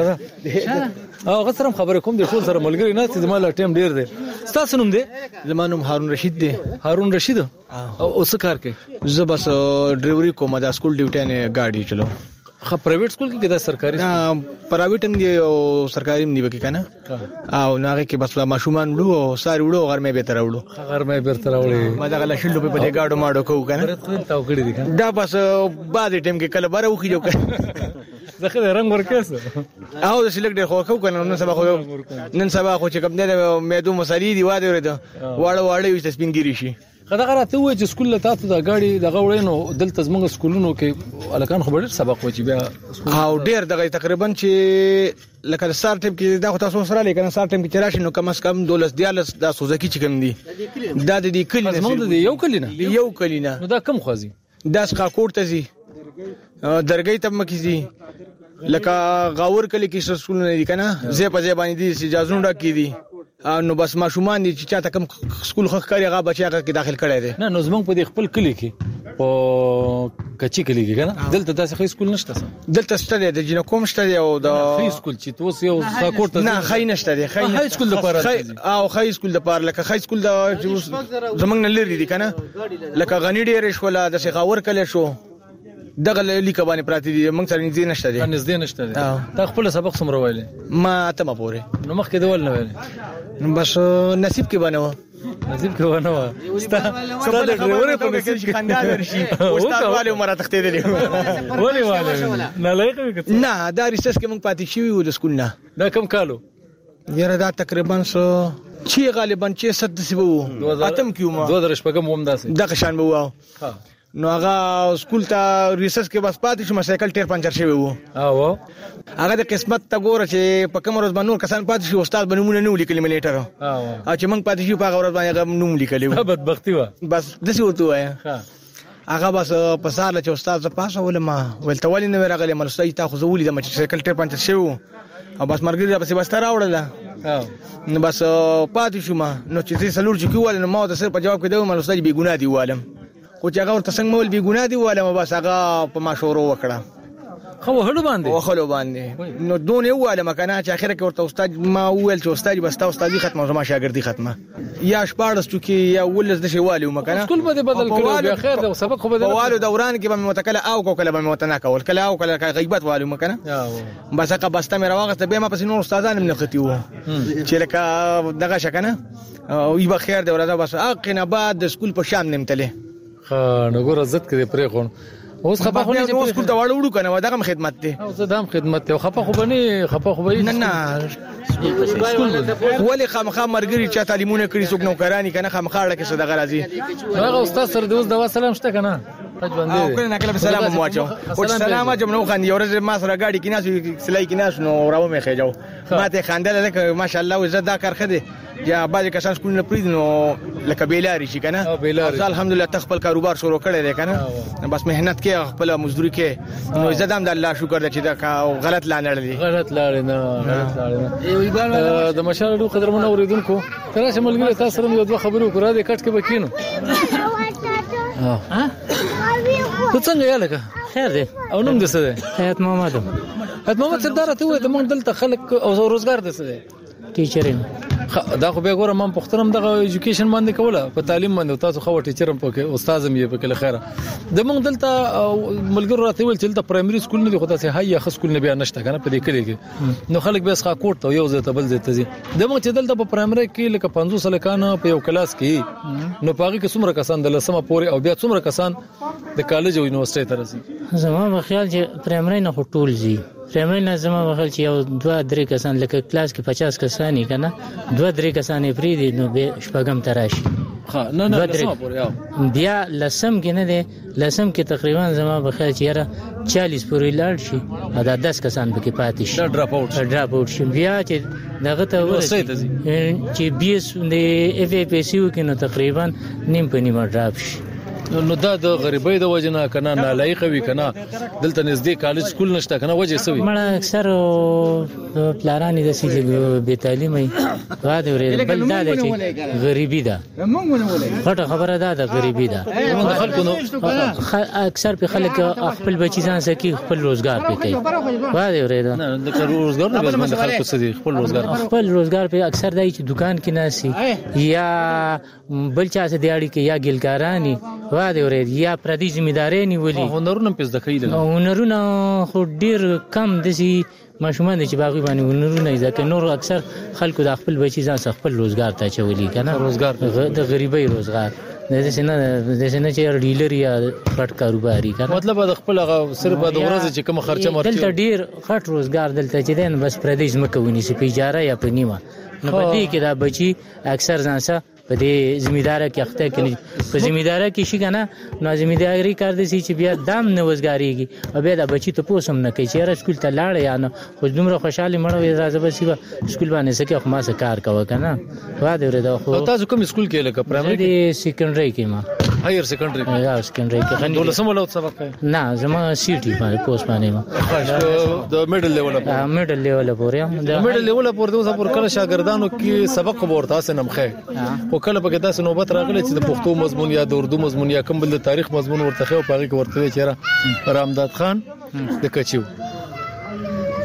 راځه او غسرم خبرې کوم دي ټول سره ملګری نه چې زما ټیم ډیر دی تاسو نوم دی زمانوم هارون رشید دی هارون رشید او څه کار کوي زه بس ډرایوري کوم د سکول ډیوټي نه گاډي چلو خو پرایویټ سکول کې دا سرکاري پرایویټ هم دی او سرکاري هم دی وکي کنه او ناغه کې بس ماشومان وړو او ساری وړو غرمه به تر وړو غرمه به تر وړو ما دا غلا شلو په دې گاډو ماډو کو کنه تاو کړی دي دا بس بعد ټیم کې کله بره وخی جو دغه رنگ ورکېس او د سلیکټ خو کو کنه نن سبا خو چې کوم نه مېدو مسالې دی واده ورته واړه وي سپینګری شي خدای راته وای چې سکول ته تاسو د غاړي دغه وړینو دلته زموږ سکولونو کې الکان خبر سبق و چې بیا او ډیر دغه تقریبا چې لکه سار ټیم کې دا تاسو سره لیکنه سار ټیم کې تراشي نو کم از کم 12 د سوزکی چې کوم دي دا د دې کلی نه زموږ د یو کلی نه نو دا کم خوازي دا څخه کوټ ته زی درګې ته مکه زی لکه غاور کلی کې سکول نه دي کنه زه په ځای باندې دي اجازه نه ډکې دي نو بس ماشومان دي چې چاته کم سکول خخ کاری هغه بچیا کې داخل کړي دي نه نو زمونږ په خپل کلی کې او کچی کلی کې کنه دلته داسې خې سکول نشته دلته شته د جنو کوم شته او د خې سکول چې توس یو ساکوټ ته نه خې نشته دی خې سکول د پاره او خې سکول د پاره لکه خې سکول د زمونږ نه لري دي کنه لکه غنی ډیر شولا د شغاور کله شو دغه لیک باندې پراتی دي موږ سره نږدې نشته دي نږدې نشته دي تا خپل سبق څومره ویلې ما اتمه پورې نو مخکې دیول نه ویلې نو بس نصیب کې باندې نصیب کې ونه و ستا د ډرایور په نصیب کې خندا درشي استاد والي عمر تختیدلی ولې والي نه لایق نه دا ریسس کې موږ پاتې شوی و د سکول نه دا کم کالو یاره دا تقریبا چې غالبا چې 7 وو اتم کیو ما 2000 شپږم هم داسې دغه شان به وو نو هغه سکول ته ریسس کې بس پاتې شو سایکل ټیر پنچر شوی وو هغه د قسمت ته ګوره چې په کوم ورځ باندې نور کسان پاتې شو استاد بنمونه نه ولیکل مليټر او چې موږ پاتې شو په هغه ورځ باندې هغه نوم لیکلی و بدبختی و بس دسی ورته وای هغه بس په سار له استاد ز پاسه ولما ولته ولې نه راغلی مل استاد تا خو زولې د مچ سایکل ټیر پنچر شو او بس مرګ بس راوړل نو بس پاتې شو ما نو چې سلور چې کیول نو ما د سر په جواب کې دوه مل استاد بي ګناه دی والم خو چې هغه ورته څنګه مول بي ګناه دی والم بس هغه په ماشورو وکړه خو هلو باندې نو دونه واله مکنه چې اخر کې ورته استاد ما ویل چې استاد بس تا استادي ختمه زما شاګردي ختمه یا شپارس چې یا ولز د شی والي مکنه سکول به بدل کړو بیا خیر د سبق خو بدل والو دوران کې به متکله او کله به متنا کول کله او کله غیبت والو مکنه بس هغه بسته مې راوغسته به ما پس نور استادان نه ختی وو چې لکه دغه شکنه او یبه خیر دی ولدا بس اقنه بعد د سکول په شام نمتله نو ګور عزت کې پرې خون اوس خپه خو نه اوس کول ته وړو کنه دغه خدمت ته او زه دام خدمت ته خپه خو بني نه ولې خامخا مرګري چې تعلیمونه کړی څوک نوکرانی کنه خامخاړه کې صدقه راځي هغه استاد سره د اوس دوا سلام شته کنه او کنه کله سلام مواچو او سلام جمنو خان یو ورځ ما سره گاډي کې ناس سلای کې ناس نو راو مې خېجاو ما ته خندل لکه ماشاءالله وزه دا کار خده یا باز کسان سکول نه پریز نو لکه بیلاری شي کنه الحمدلله تخپل کاروبار شروع کړی دی کنه بس مهنت کې خپل مزدوري کې نو عزت هم د الله شکر دی چې دا غلط لانړ دی غلط لاړ نه د مشالو قدرمن اوریدونکو تراشه ملګری تاسو سره یو دوه خبرو کړه د کټ کې بکینو ته څنګه یاله خیر دی او نوم دې څه دی حیات محمد سردار ته وې د مونږ دلته خلک او روزګار دې څه دی ټیچرین دا خو به ګوره من پخترم دغه ایجوکیشن باندې کوله په تعلیم باندې تاسو خو ټیچرم پکې استادم یې پکې لخيره د مونږ دلته ملګرو راته ویل چې دلته پرایمري سکول نه دی خو تاسو هيا خ سکول نه بیا نشته کنه په دې کې نو خلک به ښه کوټ ته یو ځای ته بل ځای ته ځي د مونږ چې دلته په پرایمري کې لکه 500 سلکان په یو کلاس کې نو پاږي کې څومره کسان د لسمه پورې او بیا څومره کسان د کالج او یونیورسيټي ته راځي زما په خیال چې پرایمري نه ټول زی پرایمري نه زما په خیال چې یو 2-3 کسان لکه کلاس کې 50 کسان کنه 2-3 کسان پری دي نو به شپږم تراشي نه لسمه پورې بیا لسم کې نه دي لسم کې تقریبا زما په خیال چې یاره 40 پورې لاړ شي دا 10 کسان پکې پاتې شي ډراپ اوټ شي بیا چې دغه ته ورسې چې 20 د اف ای پی سی کې نو تقریبا نیم په نیمه ډراپ شي نو دا د غریبۍ د وجنه کنه نالایق وي کنه دلته نږدې کالج سکول نشته کنه وجه سوي مړه اکثر پلارانی د سې به تعلیمي واده ورې بل دا چې غریبي ده غټه خبره ده د غریبي ده خلکو نو اکثر په خلک خپل بچی ځان سکی خپل روزګار په کوي واده ورې ده نه د روزګار نه بل خلکو سدي خپل روزګار په اکثر دای چې دکان کې ناسي یا بل چا سره دیاړي کې یا ګلکارانی واده ورې یا پردي ځمېداري نیولې هنرونه پس د خیل هنرونه خو ډیر کم دسي ماشومان چې باغی باندې هنرونه ځکه نور اکثر خلکو د خپل بچی ځان خپل روزګار ته چولي کنه روزګار د غریبۍ روزګار د سینه چې ډیلر یا پټ کاروباري کنه مطلب د خپل هغه صرف د ورځ چې کوم خرچه مرچ دلته ډیر غټ روزګار دلته چې دین بس پردیس مکونی سي پیجاره یا پنیمه نو په دې کې دا بچی اکثر ځانسه په دې ځمېدار کې اخته کې په ځمېدار کې شي کنه نو ځمېداري کار دي چې بیا دام نه وزګاریږي او بیا د بچی ته پوسم نه کوي چې را سکول ته لاړ یا نه خو دومره خوشاله مړ وي راځه بس سکول باندې سکه خو ما سره کار کوي کنه واده ورته خو تاسو کوم سکول کې لکه پرایمري کې سیکنډري کې ما هایر سیکنډري یا سیکنډري کې خني ولسم ولو سبق نه زما سیټي باندې پوسټ باندې ما د میډل لیول پورې د میډل لیول پورې اوسه پر کله شاګردانو کې سبق ورته سنمخه خو کله پکې تاسو نوبت راغلی چې د پښتو مضمون یا د اردو مضمون یا کوم بل د تاریخ مضمون ورته خو پاره کې ورته چیرې رامداد خان د کچیو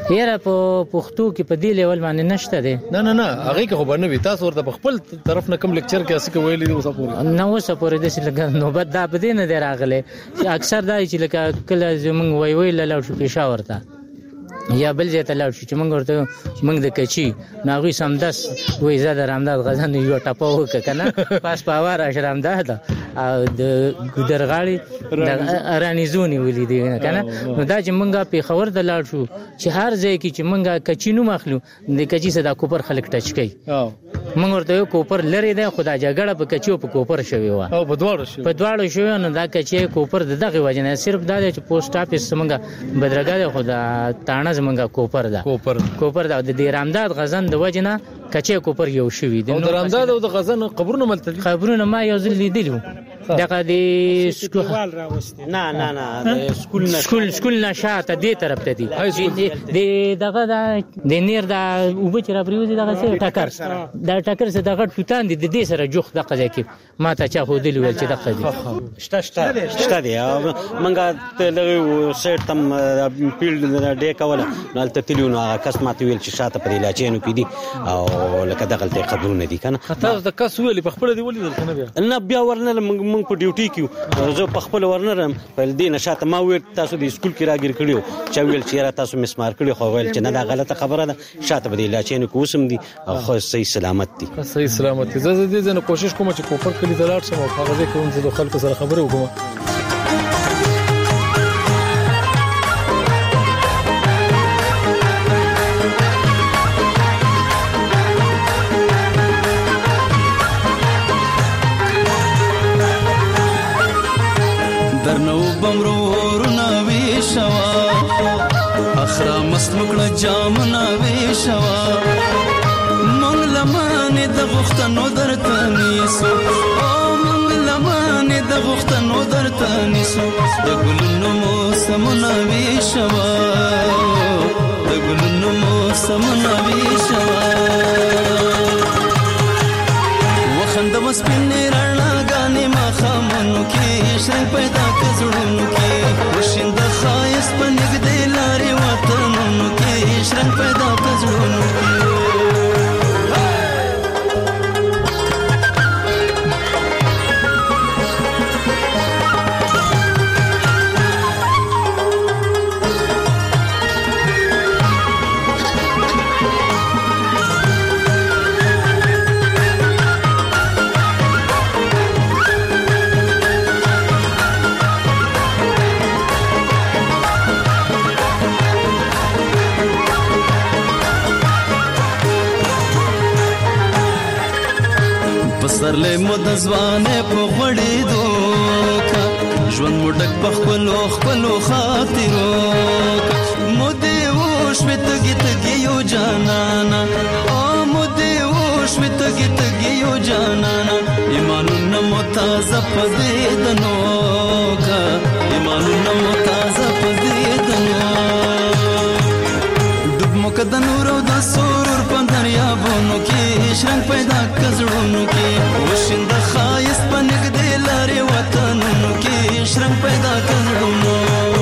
یاره په پښتو کې په دې لیول باندې نشته دی. نه هغه کې خو باندې وي تاسو ورته خپل طرف نه کوم لیکچر کې اسې ویلي دی اوسه پورې نو اوسه پورې د لګا نوبت دا بده نه دی راغله چې اکثر دا چې لکه کله زمونږ وی لاله شو پېښور ته یا بل ځای ته لاړ شو چې موږ ورته موږ د کچي ناغوي سمدس وې زاد رامداد غزن یو ټاپو وکنه پاس پاوار اشرامداد او د ګدرغاړي د ارانیزونی ولې دی کنه نو دا چې موږ په خبر د لاړ شو چې هر ځای کې چې موږ کچینو مخلو د کچي صدا کوپر خلک ټچ کوي موږ ورته یو کوپر لري دی خدای جګړه په کچو په کوپر شوی و او په دواړو شوی نو دا کچي کوپر دغه وجنه صرف دا چې پوسټ اپس موږ بدرګه خدا تانه زمونږه کوپر دا د رامداد غزن د وجنه کچې کوپر یو شوی دی. د رامداد او د غزن قبرونه ملتدي قبرونه ما یو ځل لیدلو دغه د سکول راوستي نه سکول نشاته دې طرف ته دی د دغه د نیر د وبچ را پریوزي دغه څه ټکر دا ټکر څه دغه ټوتان دي د دې سره جوخ دغه ځکه ما ته چا خو دل ویل چې دغه دي شته دی منګه له سیټ تم فیلډ ډې کوله نو تلتلیو نو هغه کس ماته ویل چې شاته پر علاجینو کې دي او لکه دغه ته قبرونه دي کنه تاسو د کس ویل په خپل دی ولیدل کنه نه بیا ورنه موږ په ډیوټي کې زه په خپل ورنرم په دې نشاته ما ویل تاسو د سکول کې راګر کړیو چې ویل چې را تاسو مسمار کړی خو ویل چې نه دا غلطه خبره ده شاته به علاجینو کې وسم دي او خو صحیح سلامت دي زه دې نه کوشش کوم چې کوپر کلی دلار سم او هغه کوم چې د خلکو سره خبرې وکړم. درنو بمرورنا ویشوا اخرا مسلوکړه جامنا ویشوا مونږ لمانه د غختنو درته نیسو او مونږ لمانه د غختنو درته نیسو د ګلونو موسمونه ویشوا د ګلونو موسمونه ویشوا وخند مسپنه رڼا غانې ما خامنو کې شرنګ پیدا کزړونو کې وشند خایس پنګ دې لارې وطنونو کې شرنګ پیدا کزړونو کې پسرلې مود ځوانه په غړې دوکا ژوند مډک په خپلو خاطرو مودې وښ وتګي یو جانانا او مودې وښ وتګي یو جانانا ایمانونه متازه پدې دنو کا ایمانونه متازه پدې دنو ډوب مقد نور او د سرور په دریابونو کې شرنګ پیدا کزړونو کې وشند خایس پنګ دې لارې وطنونو کې شرنګ پیدا کزړونو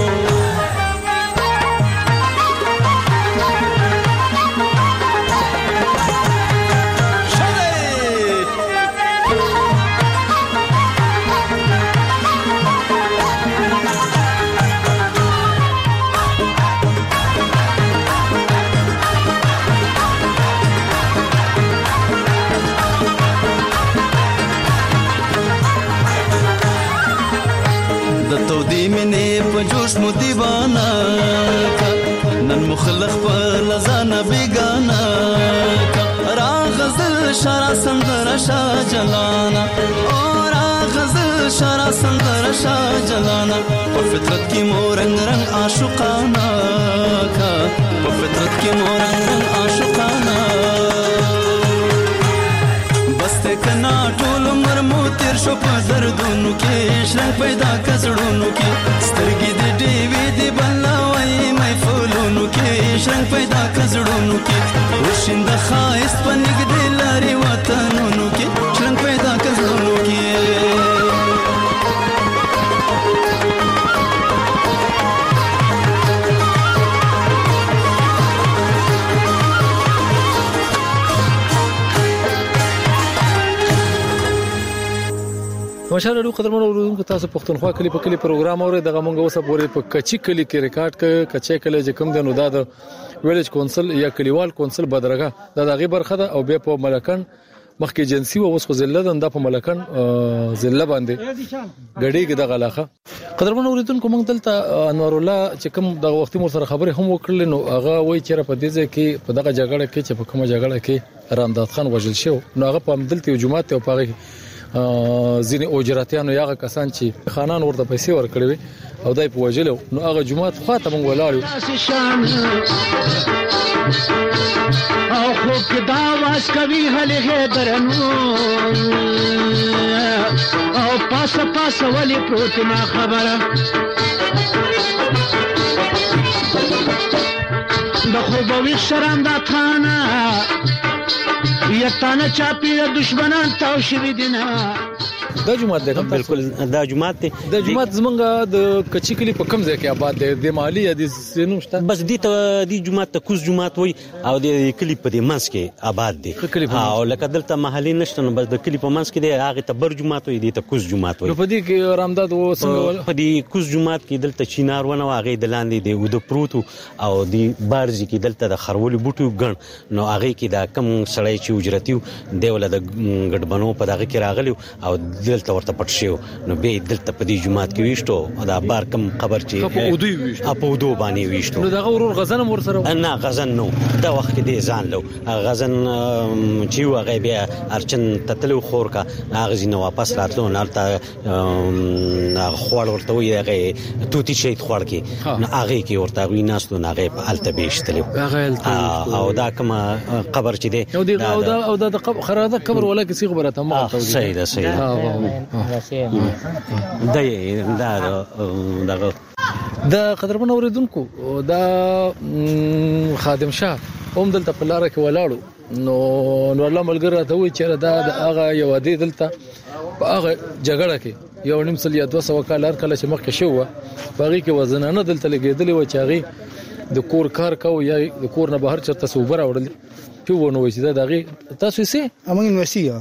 جوش مو دیوانا نن مخلخ پر لزانا بیگانا را غزل شارع سندر شا جلانا اور غزل شارع سندر شا جلانا پر فطرت کی مورنگ رنگ عاشقانا پر فطرت کی مورنگ رنگ عاشقانا بسته کنا ټول عمر مو تیر شو په دردونو کې شرنګ پیدا کزړونو کې سترګې دې ډېوې دې بلاوي مې فولونو کې شرنګ پیدا کزړونو کې وشند خایست پنګ دې لارې وطنونو کې شرنګ پیدا کزړونو کې مشال له قدرمن اوردونکو تاسو پښتونخوا کلی په کلی پروګرام اوري دغه مونږ اوسه پورې په کچی کلی کې ریکارډ ک کچې کلی چې کوم دنو د ویلج کونسل یا کلیوال کونسل بدرګه د دغه برخه ده او به په ملکن مخکې ایجنسی او اوس خو زله ده د په ملکن زله باندې غړي کې دغه علاقه قدرمن اوردونکو مونږ دلته انور الله چې کوم دغه وخت مور سره خبره هم وکړل نو هغه وایي چې په دې ځای کې په دغه جګړه کې چې په کومه جګړه کې رامداد خان وژل شو نو هغه په دلته جمعه ته پاغي ځینې اوجراتیانو یاغه کسان چې خانان ورته پیسې ورکړي وي او دای په وژلو نو هغه جمعه خواته مونږ ولاړو او خوب کې دا واس کوي هله درنو او پاس ولی پروت ما خبره د خوبوي شرم دا تانا یتانه چاپی دشمنان تاو شوی دینا دا جماعت ده بالکل دا جماعت ته د جماعت زمونږه د کچی کلی په کم ځای کې آباد ده د مالی یا د سینو شته بس دي جماعت ته کوز جماعت وای او د کلی په دې منځ کې آباد دي او لکه دلته محلي نشته نو بس د کلی په منځ کې دی هغه ته بر جماعت وای دي ته کوز جماعت وای په دې کې رامداد و څنګه په دې کوز جماعت کې دلته چینار ونه هغه د لاندې دی او د پروتو او د بارځ کې دلته د خرولي بوټو ګڼ نو هغه کې دا کم سړی چې اجرتیو دی ول د ګډبنو په دغه کې راغلی او دلته ورته پټ شو نو به دلته په دې جماعت کې ویشتو دا بار کم خبر چې په ودوی ویشتو په ودو باندې ویشتو نو دا ورور غزن مور سره نه غزن نو دا وخت کې دې ځان لو غزن چې هغه بیا ارچن تتلو خور کا هغه نه واپس راتلو نه تا خوړ ورته وی هغه توتی شهید خوړ کې هغه کې ورته وی ناستو نه هغه په الته بیشتلو او دا کوم قبر چې دی او دا خراده قبر ولا کې خبره ته ما ته صحیح دا قدرمن اوریدونکو دا خادم شاه هم دلته په لار کې ولاړو نو الله ملګری ته وی چې دا هغه یو دی دلته په هغه جګړه کې یو نیم سل یا 200 کال کله چې مخکې شو باغی کې وزنانه دلته لګیدلې و چې هغه د کور کار کو یا د کور نه بهر چرته صوبر اورل پیو نو چې دا دغه تاسو سي امون یونیورسيټي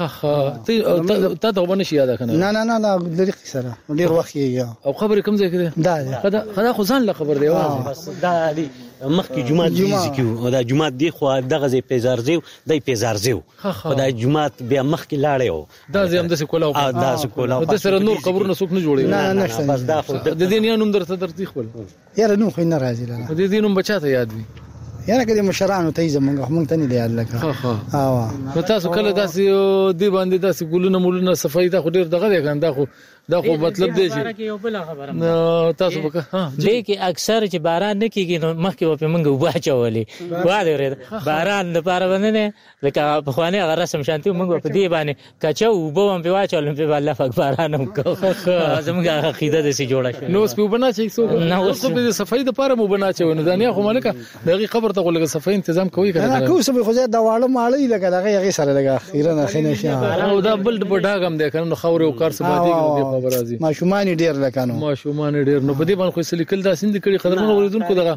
تا دا باندې شي یاد کنه نه لري سره ډیر وخت یې او خبر کوم ځای کې دا خدا خو ځان له خبر دی بس دا دی مخکې جمعه دی ذکر دا جمعه دی خو دغه ځای پیزارزیو دای پیزارزیو دا جمعه بیا مخکې لاړیو دا زم د سکولاو دا سکولاو د سره نور قبرونه څوک نه جوړي نه بس دا خو د دنیا نوم درته درتي خپل یاره نو خو نه راځي لاله د دې نوم بچاته یاد وي یاره کله مشرانو ته زمونږ ته نه دی یاد لکه نو تاسو کله داسې دی باندې داسې ګلونه مولونه صفای ته ډیر دغه دی کنه دا خو مطلب دی چې یو بل خبره تاسو وکړه دې کې اکثر چې باران نه کیږي نو مخکې په منګه وبا چولې واده ورته باران د پاره باندې لکه په خوانه غ رسم شانتي منګه په دې باندې کچو وبو په واچول په الله فک باران هم کو زموږه عقیده دې سي جوړه شو نو سپو بنا چې څو نو څه به صفای د پاره مو بنا چول نو دنیا خو ملکه دغه قبر ته لګه صفای تنظیم کوي کنه کو څه خو دا واړه ماړی لګه دغه سره لګه اخیرا نه خنه شي او دا بل ډاګم دی کنه خور او کار سبا دی خبر راځي ماشومان ډیر لکانو ماشومان ډیر نو په دې باندې خو سلیکل دا سند کړي قدرمن اوریدونکو دغه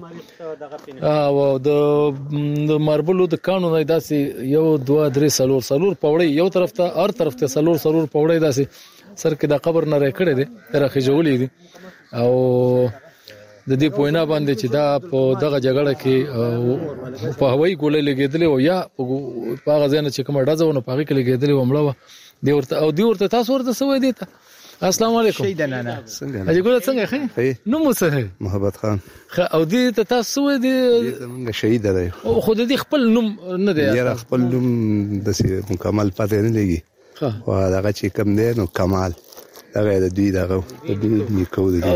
او د ماربلو د کانو نه داسې یو 2 3 سلور پوړی یو طرف ته هر طرف ته سلور پوړی داسې سر کې د قبر نه راکړي دي راخي جوړې دي او د دې پوینا باندې چې دا په دغه جګړه کې په هوایي ګولې لګېدلې او یا په هغه ځای نه چې کومه ډزونه په هغه کې لګېدلې و مړه دی ورته تاسو ورته سوې دي السلام علیکم شهید نه څنګه اجي ګل څنګه خې نو مو څه محبت خان او دې ته تاسو دې زمونږ شهید دی او خود دې خپل نوم نه دی یاره خپل نوم د مکمل پاتې نه لګي او دا چې کم دی نو کمال دا د دوی دغه د دوی میکو دی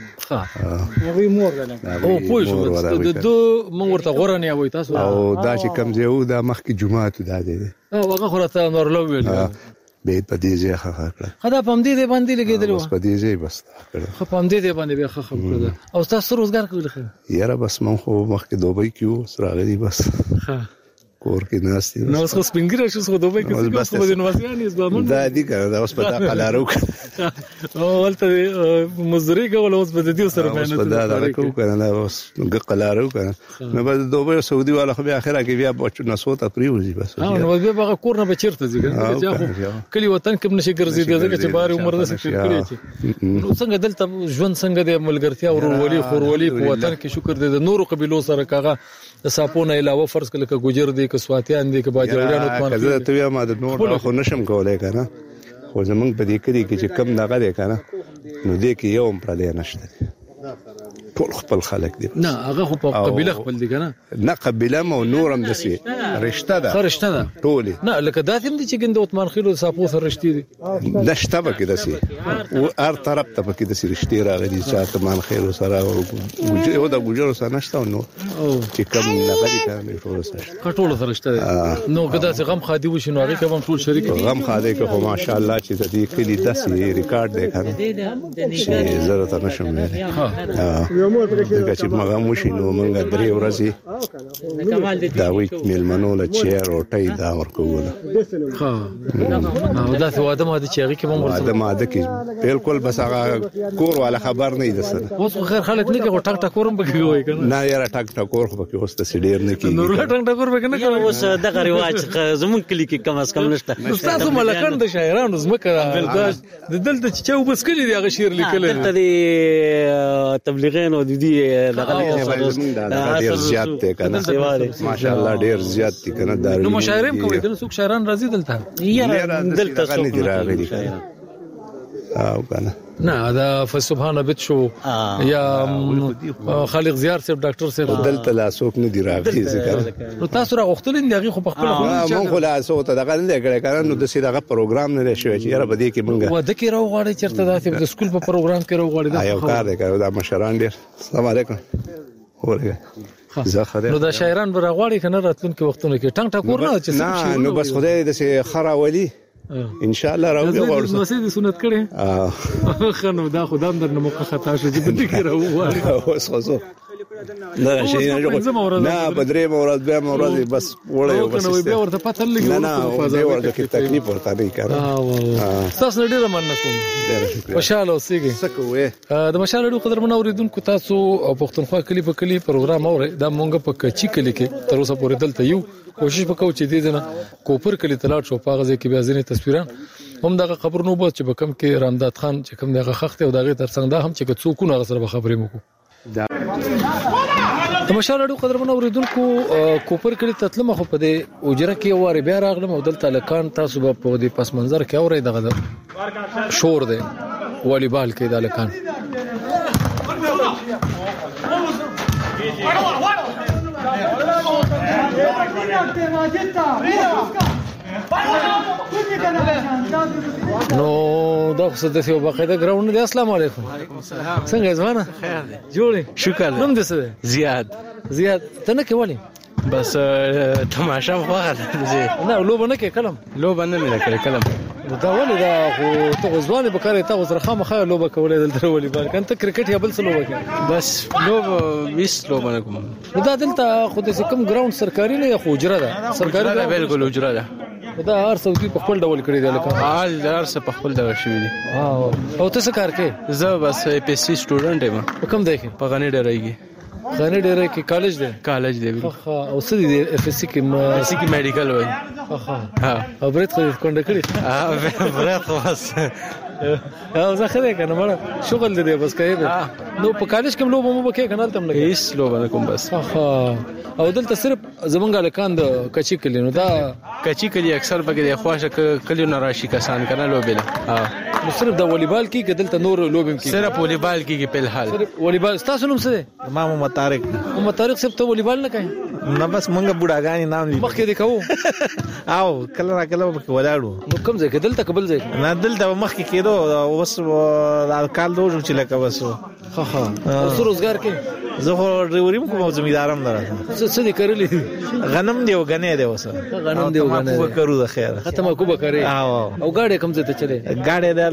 هغه مور ده او پوه د دو مونږ ورته غوړه نه وای تاسو او دا چې کم دی او دا مخکې جمعه ته دی او هغه خورته نور لو ویل به په دې ځای ښه کړ خدا پم دې باندې لګیدل بس په دې ځای بس کړ خو پم دې باندې به ښه کړ او تاسو روزګار کولی خو یاره بس مون خو مخکې دوبۍ کې و سره غلی بس کور کې ناست نو اوس خو سپینګره شو خو دوی کې څه د نواسیانې زبامن دا دي کنه دا اوس په تا قلارو او ولته مزدوري کول اوس په دې سره مهنت دا کو کنه دا اوس قلارو کنه نو بعد دوی سعودي والا خو بیا اخره کې بیا بچو نسوت پریوزي بس نو بیا هغه کور نه بچرته ځي کنه کلی وطن کې نشي ګرځي دغه چې بار عمر د سکر کړی نو څنګه دلته ژوند څنګه د ملګرتیا ورولي خورولي په وطن کې شکر دې د نورو قبيلو سره کاغه د صاحبونه علاوه فرض کله ک ګوجر دي ک سواتيان دي ک باجوړیان او کله ته یا ما د نور خو نشم کولای کنه خو زمونږ په دې کې چې کم دغه دی کنه نو دې کې یو پر دې نشته ټول خپل خلک دي نه هغه خو په قبيله خپل دي کنه نه قبيله مو نورم دسي رشتہ ده رشتہ ده ټول نه لکه داتم دي چې ګنده عثمان خيلو صاحب سره رشتي دي نشته به کې دسي او هر طرف ته به کې دسي رشتي راغلي چې عثمان خيلو سره او د ګوجر سره نشته نو چې کوم لغړي کوي ټول سره ټول سره رشتہ نو کدا چې غم خادي وشي نو هغه کوم ټول شریک غم خادي کې خو ماشاءالله چې د دې کلی دسي ریکارډ دی کنه چې ضرورت نشم نه دغه چې مغه موشي نو مونږ درې ورځې دا وی ملمنو له چیر او ټای دا ورکوونه ها دا څه واده ماده چې هغه کې مونږ ورته ماده کې بالکل بس هغه کور والا خبر نه ده سره اوس خیر خلک نه کې ټک ټکورم بګي وای کنه نه یاره ټک ټکور خو کې اوس ته سډیر نه کې نور ټک ټکور بګي نه کوي اوس دغه رواج زمون کلی کې کم از کم نشته تاسو ملکان د شاعرانو زمکه د دلته چې چاو بس کلی دی هغه شعر لیکل دلته دی تبلیغین او د دې دغه ډیر زیات دی کنه ماشاءالله ډیر زیات دي کنه دا نو مشاعرم کوي دلته څوک شاعران راځي دلته یاره دلته څوک نه راغلي او کنه نه دا فسبحان بت شو یا خالق زیار صاحب ډاکټر صاحب دلته لا څوک نه دی راغلي ځکه نو تاسو راغختل ان دغه خو په خپل مونږ خو لا څه ته دغه نه کړی کنه نو د سي دغه پروګرام نه شوی چې یاره بده کې مونږ و د کې راو غواړي چرته داسې د سکول په پروګرام کې راو غواړي یو کار دی دا مشران ډیر السلام علیکم ورګه زه نو دا شاعران به راغواړي کنه راتلونکي وختونو کې ټنګ ټکور نه چې نه نو بس خدای د سي خراولي ان شاء الله راوځي ورسره نو سې سنت کړي خنو دا خدام در نه موقع خطا شو چې بده کې راو اوس خو نه شي نه بدرې مورد به مورد بس وړي بس نو به ورته پته لګي نه نه ورته کې تکلیف ورته نه کړه تاسو ډیره مننه کوم خوشاله اوسئ سکوې د مشال ډو قدر منوریدونکو تاسو پښتونخوا کلی په کلی پروګرام اوري دا مونږ په کچي کلی کې تر اوسه پورې دلته یو کوشش وکاو چې دې نه کوپر کلی تلاړ شو پاغه ځکه بیا ځینې تصویران هم دغه خبر نو بوت چې بکم کې رامداد خان چې کوم دغه خخت او دغه ترڅنګ دا هم چې څوک نه غسر به خبرې مکو د مشال ډو قدر منوریدونکو کوپر کلی تطلمه خو په دې اوجره کې واره بیا راغلم او دلته لکان تاسو په دې پس منظر کې اوري دغه شور دی والیبال کې د لکان نو دا خو د یو باقاعده ګراوند دی السلام علیکم وعلیکم السلام څنګه ځوانه خیر دی جوړی شکر نوم دې څه دی زیاد ته نه کولی بس تماشا وغواړم نه لوبه نه کې کلم لوبه نه مې کړې کلم دا ولې دا خو ته ځواني به کاری ته سره خامخا لوبه کولای دلته ولې بال کنه کرکټ یا بل څه لوبه کوي بس لوبه 20 لوبه نه کوم دا دلته خو د کوم ګراوند سرکاري نه یا خو اجره ده سرکاري نه بالکل اجره ده دا هر څوک په خپل ډول کړی دی لکه حال هر څه په خپل ډول شوی دي او ته څه کار کوي زه بس پی سي سټوډنټ یم په کوم ځای کې په غنی ډرایږي غنی ډرای کې کالج دی او څه دی اف اس سی کې میډیکل وای ها او برت خو کونډه کړی برت خو بس او زه خره کنه مړه شغل دی بس کوي نو په کالج کې لوبه مو بکې کنه تم لګي هیڅ لوبه نه کوم بس او دلته صرف زمونږه لکان د کچی کلی نو دا کچی کلی اکثر بګي خواشه کلی نه راشي کسان کنه لوبه نو صرف د والیبال کې دلته نور لوبم کې صرف والیبال کې په الحال صرف والیبال تاسو نوم څه دی محمد طارق صرف ته والیبال نه کوي نه بس مونږه بوډاګانی نام دي مخکې دی کوو او کله کله ولاړو نو کوم ځای کې دلته قبل ځای نه دلته مخکې کېدو اوس کال دوه چې لکه بس اوس روزګار کې زه خو ډریوریم کوم زمیدارم درته څه دي کړلې غنم دی او غنې دی اوس غنم دی او غنې کو کرو د خیر ختمه کو به کوي او گاډي کوم ځای ته چلے گاډي د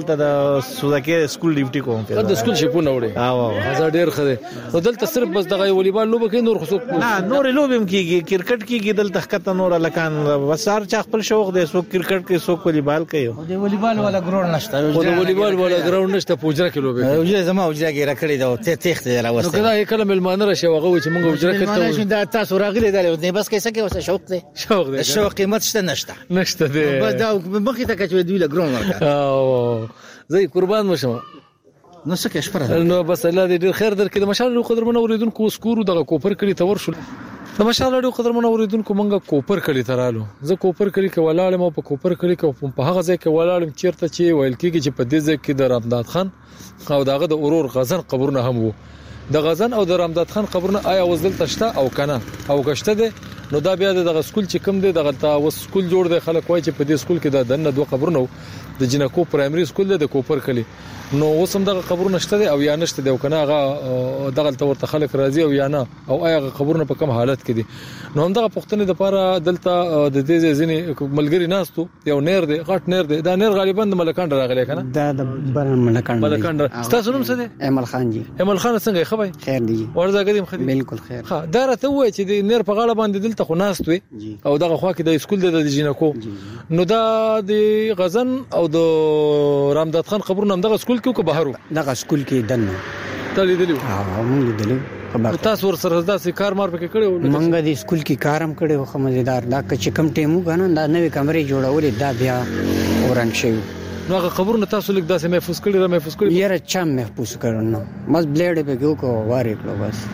دلته د سوداکي سکول ډیوټي کوم په د سکول شپونه وړي دا ډیر خره نو دلته صرف بس دغه والیبال لوبه کې نور خصوص نه نور لوبم کیږي کرکټ کیږي دلته کته نور لکان وسار چا خپل شوق دی سو کرکټ کې سو والیبال کوي د والیبال ولا ګراوند نشته د والیبال ولا ګراوند نشته پوجره کې لوبه اوجه زما اوجه کې راکړی دا تخت دی راوسته نو کله کله ملمانه راشه هغه چې موږ اوجره کړو دا تاسو راغلي دی بس کیسه کې وسه شوق دی شوق قیمت شته نشته دی بس دا مخې ته کچوي دی لګرون ورکړه زه قربان مشم نو څه کې شپره نو بس الله دې ډیر خیر درکړي د مشال قدرمن اوریدونکو سکورو دغه کوپر کړي تور شو د مشال قدرمن اوریدونکو مونږه کوپر کړي ترالو زه کوپر کړي کې ولاړم په کوپر کړي کې په هغه ځای کې ولاړم چیرته چې ویل کېږي چې په دې ځای کې د رامداد خان او دغه د اورور غزن قبرونه هم وو د غزن او د رامداد خان قبرونه آیا وزدل تشته او کنه او کشته ده نو دا بیا دغه سکول چې کوم دی دغه تا وس سکول جوړ دی خلک وایي چې په دې سکول کې د دنه دوه قبرونه د جنکو پرایمري سکول دی د کوپر کلی نو اوسم دغه قبرونه شته دی او یا نشته دی او کنه هغه دغه تورته خلک راځي او یا نه او آیا قبرونه په کوم حالت کې دي نو هم دغه پښتنې د لپاره دلته د دې ځینې ملګری ناستو یو نیر دی غټ نیر دی دا نیر غالبا د ملکان راغلی کنه دا د ملکان تاسو نوم څه دی ایمل خان جی ایمل خان څنګه خبر خیر دی ورځ قدیم خدي بالکل خیر ها دا راته وای چې د نیر په غاړه باندې دلته خو ناست وي او دغه خوا کې د سکول د جنکو نو دا د غزن او د رامداد خان قبرونه دغه سکول کې کو بهرو دغه سکول کې دنه تلې دلی موږ لیدلو تاسو ور سره داسې کار مار پکې کړو موږ د سکول کې کارم کړو خو مزیدار دا چې کم ټیمو غنه دا نوې کمرې جوړولې دا بیا اورنګ شي نو هغه قبرونه تاسو لیک داسې محفوظ کړی یاره چا محفوظ کړو نو بس بلیډ به کو واره کړو بس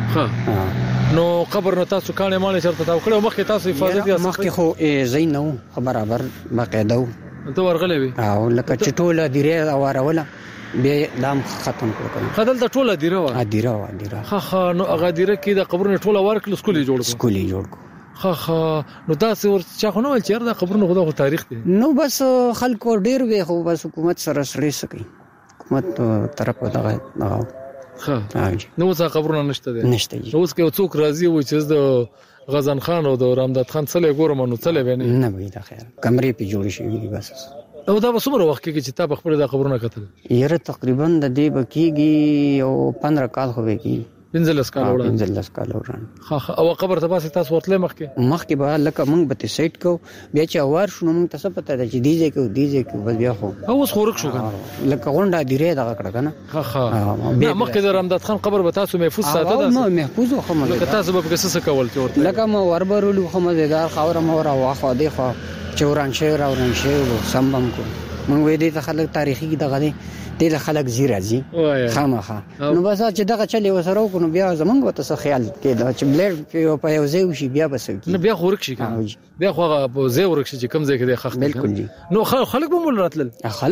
ها نو قبر نو تاسو کانه مال چرته تا کړو مخکې تاسو حفاظت یا مخکې خو زینو برابر باقاعده ته ورغلې وي او لکه چټوله دیره اوروله به دام ختم کړو خدل ته ټوله دیره ها نو هغه دیره کې د قبرونه ټوله ورکل سکولي جوړ ها نو تاسو ور چا خو نو چیر د قبرونه خدا خو تاریخ دی نو بس خلکو ډیر وی خو بس حکومت سره سړی سکی حکومت طرف دغه ها نو څه قبرونه نشته نو اوس کې څوک راضي و چې د غزن خان او د رامداد خان څلې ګورم نو څلې نه وي دا خیر کمرې په جوړ شي بس او دا وسمره وخت کې چې تا خپل د قبرونه کتل یره تقریبا د دې بکیږي او 15 کال خو وکي 15 کال وړاندې ها او قبر ته پاسه تاسو ورتله مخکې به لکه موږ به سیټ کو بیا چې اوار شنو موږ تاسو پته ده چې دیځه کې بس بیا خو اوس خورک شو کنه لکه غونډه دیره دا کړه کنه بیا مخکې د رامداد خان قبر به تاسو محفوظ ساته ده نو محفوظ خو موږ لکه تاسو به څه کول چې ورته لکه ما وربرولو خو مزیدار خاور مور واخو دی خو چوران شهر سمبم کو موږ وې دې خلک تاریخي دغه دي د خلک زیرازي خامخه نو بس چې دغه چلی وسره کو نو بیا زمونږ وته څه خیال کېدا چې بلډ په یو ځای وشي بیا بس نه بیا خورک شي بیا خو په ځای ورک شي چې کم ځای کې د خخ بالکل نو خلک به مول راتل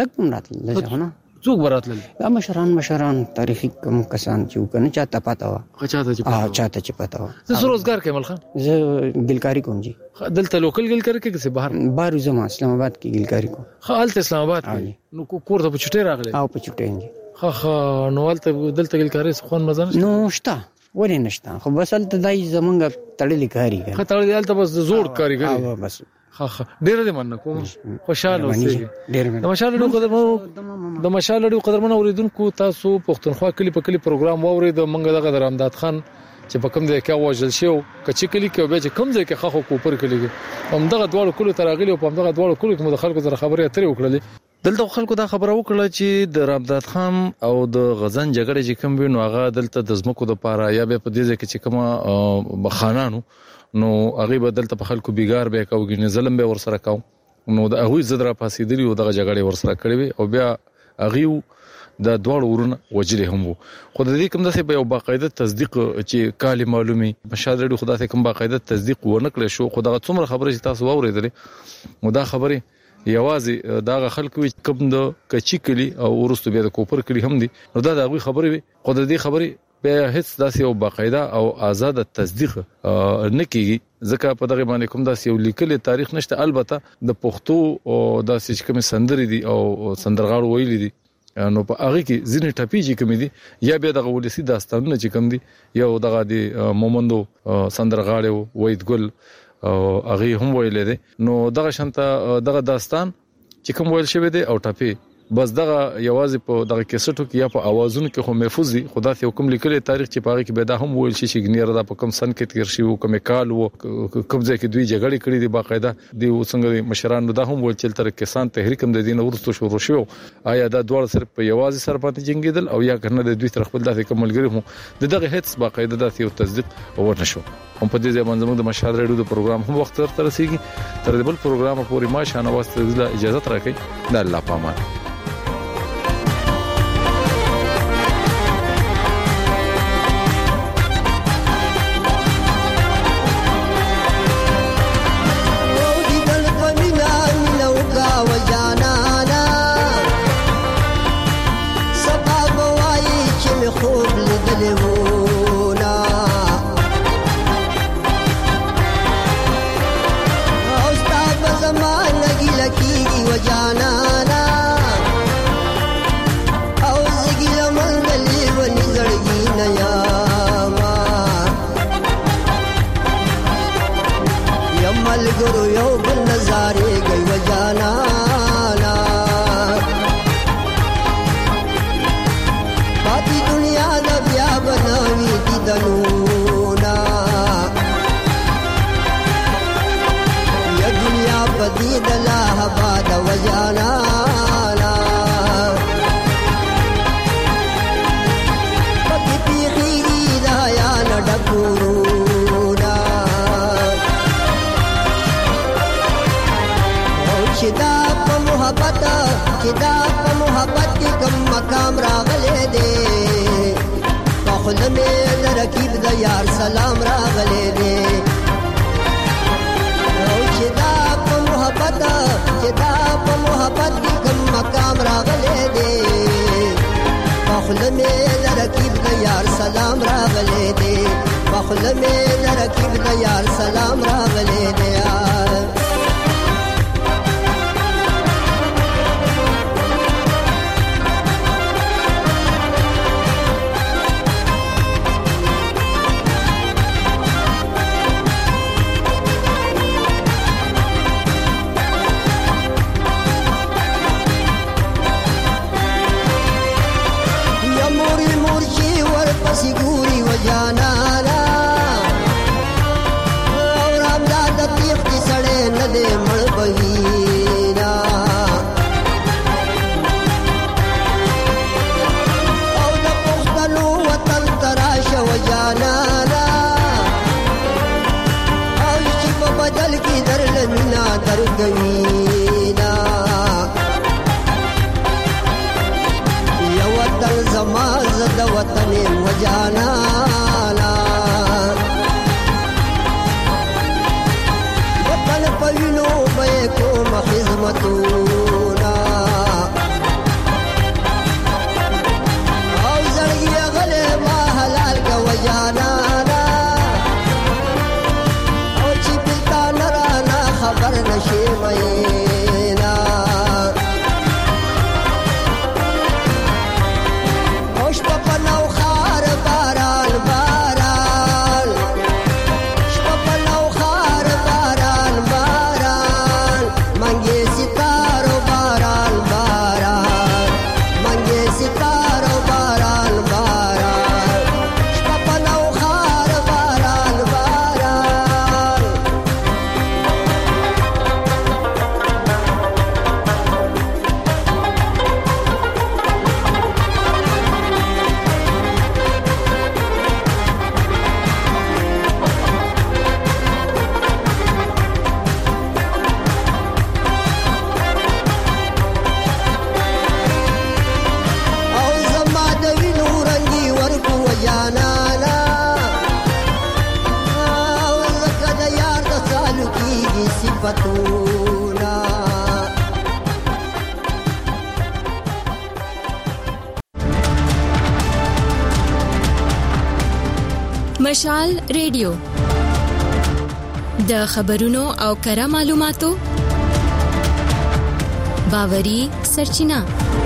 نه څوک براتل دا مشران تاریخي کوم کسان چې کنه چاته پتا و چاته چې پتا و زه روزګار کې ملخان زه ګلکاری کوم جی دلته لوکل ګلکاری کې څه بهر زما اسلام آباد کې ګلکاری کوم خالت اسلام آباد نو کور ته په چټه راغلی او په چټه نو دلته ګلکاری څه خون مزه نو شته ولې نشته خو بس دلته دای زمونږ تړلې کاری کوي تړلې دلته بس زوړ کاریګر بس ډیر دې مننه کوم خوشاله اوسئ د مشال قدرمن اوریدونکو تاسو پښتونخوا کلی په کلی پروګرام واورید منګه دغه رامداد خان چې په کوم ځای کې وژل شو کچې کلی کې به چې کوم ځای کې خخو کوپر کلیږي هم دغه دواړو کلو تراغلي او په دغه دواړو کلو کې مدخل کو سره خبرې اترې وکړلې دلته خلکو دا خبره وکړه چې د رامداد خان او د غزن جګړې چې کوم وینو هغه دلته د زمکو د پاره یا به په دې ځای کې چې کوم خانانو نو هغه بدلته په خلکو بیګار به کوي ظلم به ورسره کاو نو د هغه زدرا پاسېدلی او دغه جګړې ورسره کړې او بیا هغه د دوړ ورونه وجلې هم وو خو د دې کوم داسې په یو باقاعده تصدیق چې کالی معلومي مشاهده خدا ته کوم باقاعده تصدیق ونکړي شو خدای څومره خبره چې تاسو واورېدلې نو دا خبره یوازې دا خلکو کوم د کچی کلی او ورستو بیا د کوپر کلی هم دي نو دا دغه خبره وي خو د دې خبره به هیڅ داسې یو باقاعده او آزاد تصدیق نه کیږي ځکه په دغه باندې کوم داسې یو لیکل تاریخ نشته البته د پښتو او داسې کوم سندري دي او سندرغاړو ویلي دي نو په هغه کې ځینې ټاپی چې کوم دي یا به دغه ولسی داستانونه چې کوم دي یو دغه دي مومندو سندرغاړو وید ګل هغه هم ویل دي نو دغه شانته دغه داستان چې کوم ویل شوی دی او ټاپی بس دغه یوازې په دغه کیسټو کې یا په اوازونو کې خو محفوظ دي خدا ته حکم لیکلي تاریخ چې پاره کې به دا هم ویل شي چې ګنیر دا په کوم سن کې تیر شي او کوم کال وو کوم ځای کې دوی جګړې کړې دي باقاعده دی څنګه مشرانو دا هم ویل چې تر کسان تحریک هم د دین ورستو شروع شو آیا دا ډول صرف په یوازې سر باندې جنگیدل او یا کنه د دوی تر خپل داسې کوملګری هم دغه هیڅ باقاعده داسې یو تصدیق ورنشو هم په دې ځای باندې د مشاهده ریډیو د پروګرام هم وخت تر رسیدي تر دې بل پروګرام پورې ما شانه واسطه اجازه راکړئ د الله پامان गुरु यो बन नजारे गई वजाना बाकी दुनिया दा ब्या बनावी दी दनूना ये दुनिया बदी दला बाद वजाना पति पीखी दाया न डकूरू किदा په محبت کې کم مقام راغله دے خپل مې د رقیب د یار سلام راغله دے او کدا په محبت کې کم مقام راغله دے خپل مې د رقیب د یار سلام راغله دے خپل مې د رقیب د یار سلام راغله دے सिगूरी वजाना और आमदाद तीख की सड़े नदे मड़ बहीना और द पुख्तनू वतन तराश वजाना और शिप बदल की दर लमीना दर गईना वतन जमाज द वतन वजाना वतन पविनो बे को खिदमतूना और जड़गी गले मा हलाल का वजाना और चिपिता नराना खबर नशे मैना شپپنو خار باران باران شپپنو خار باران باران منگے ستارو باران باران منگے ستارو باران باران شپپنو خار باران باران مشال ریډیو د خبرونو او کره معلوماتو باوري سرچینه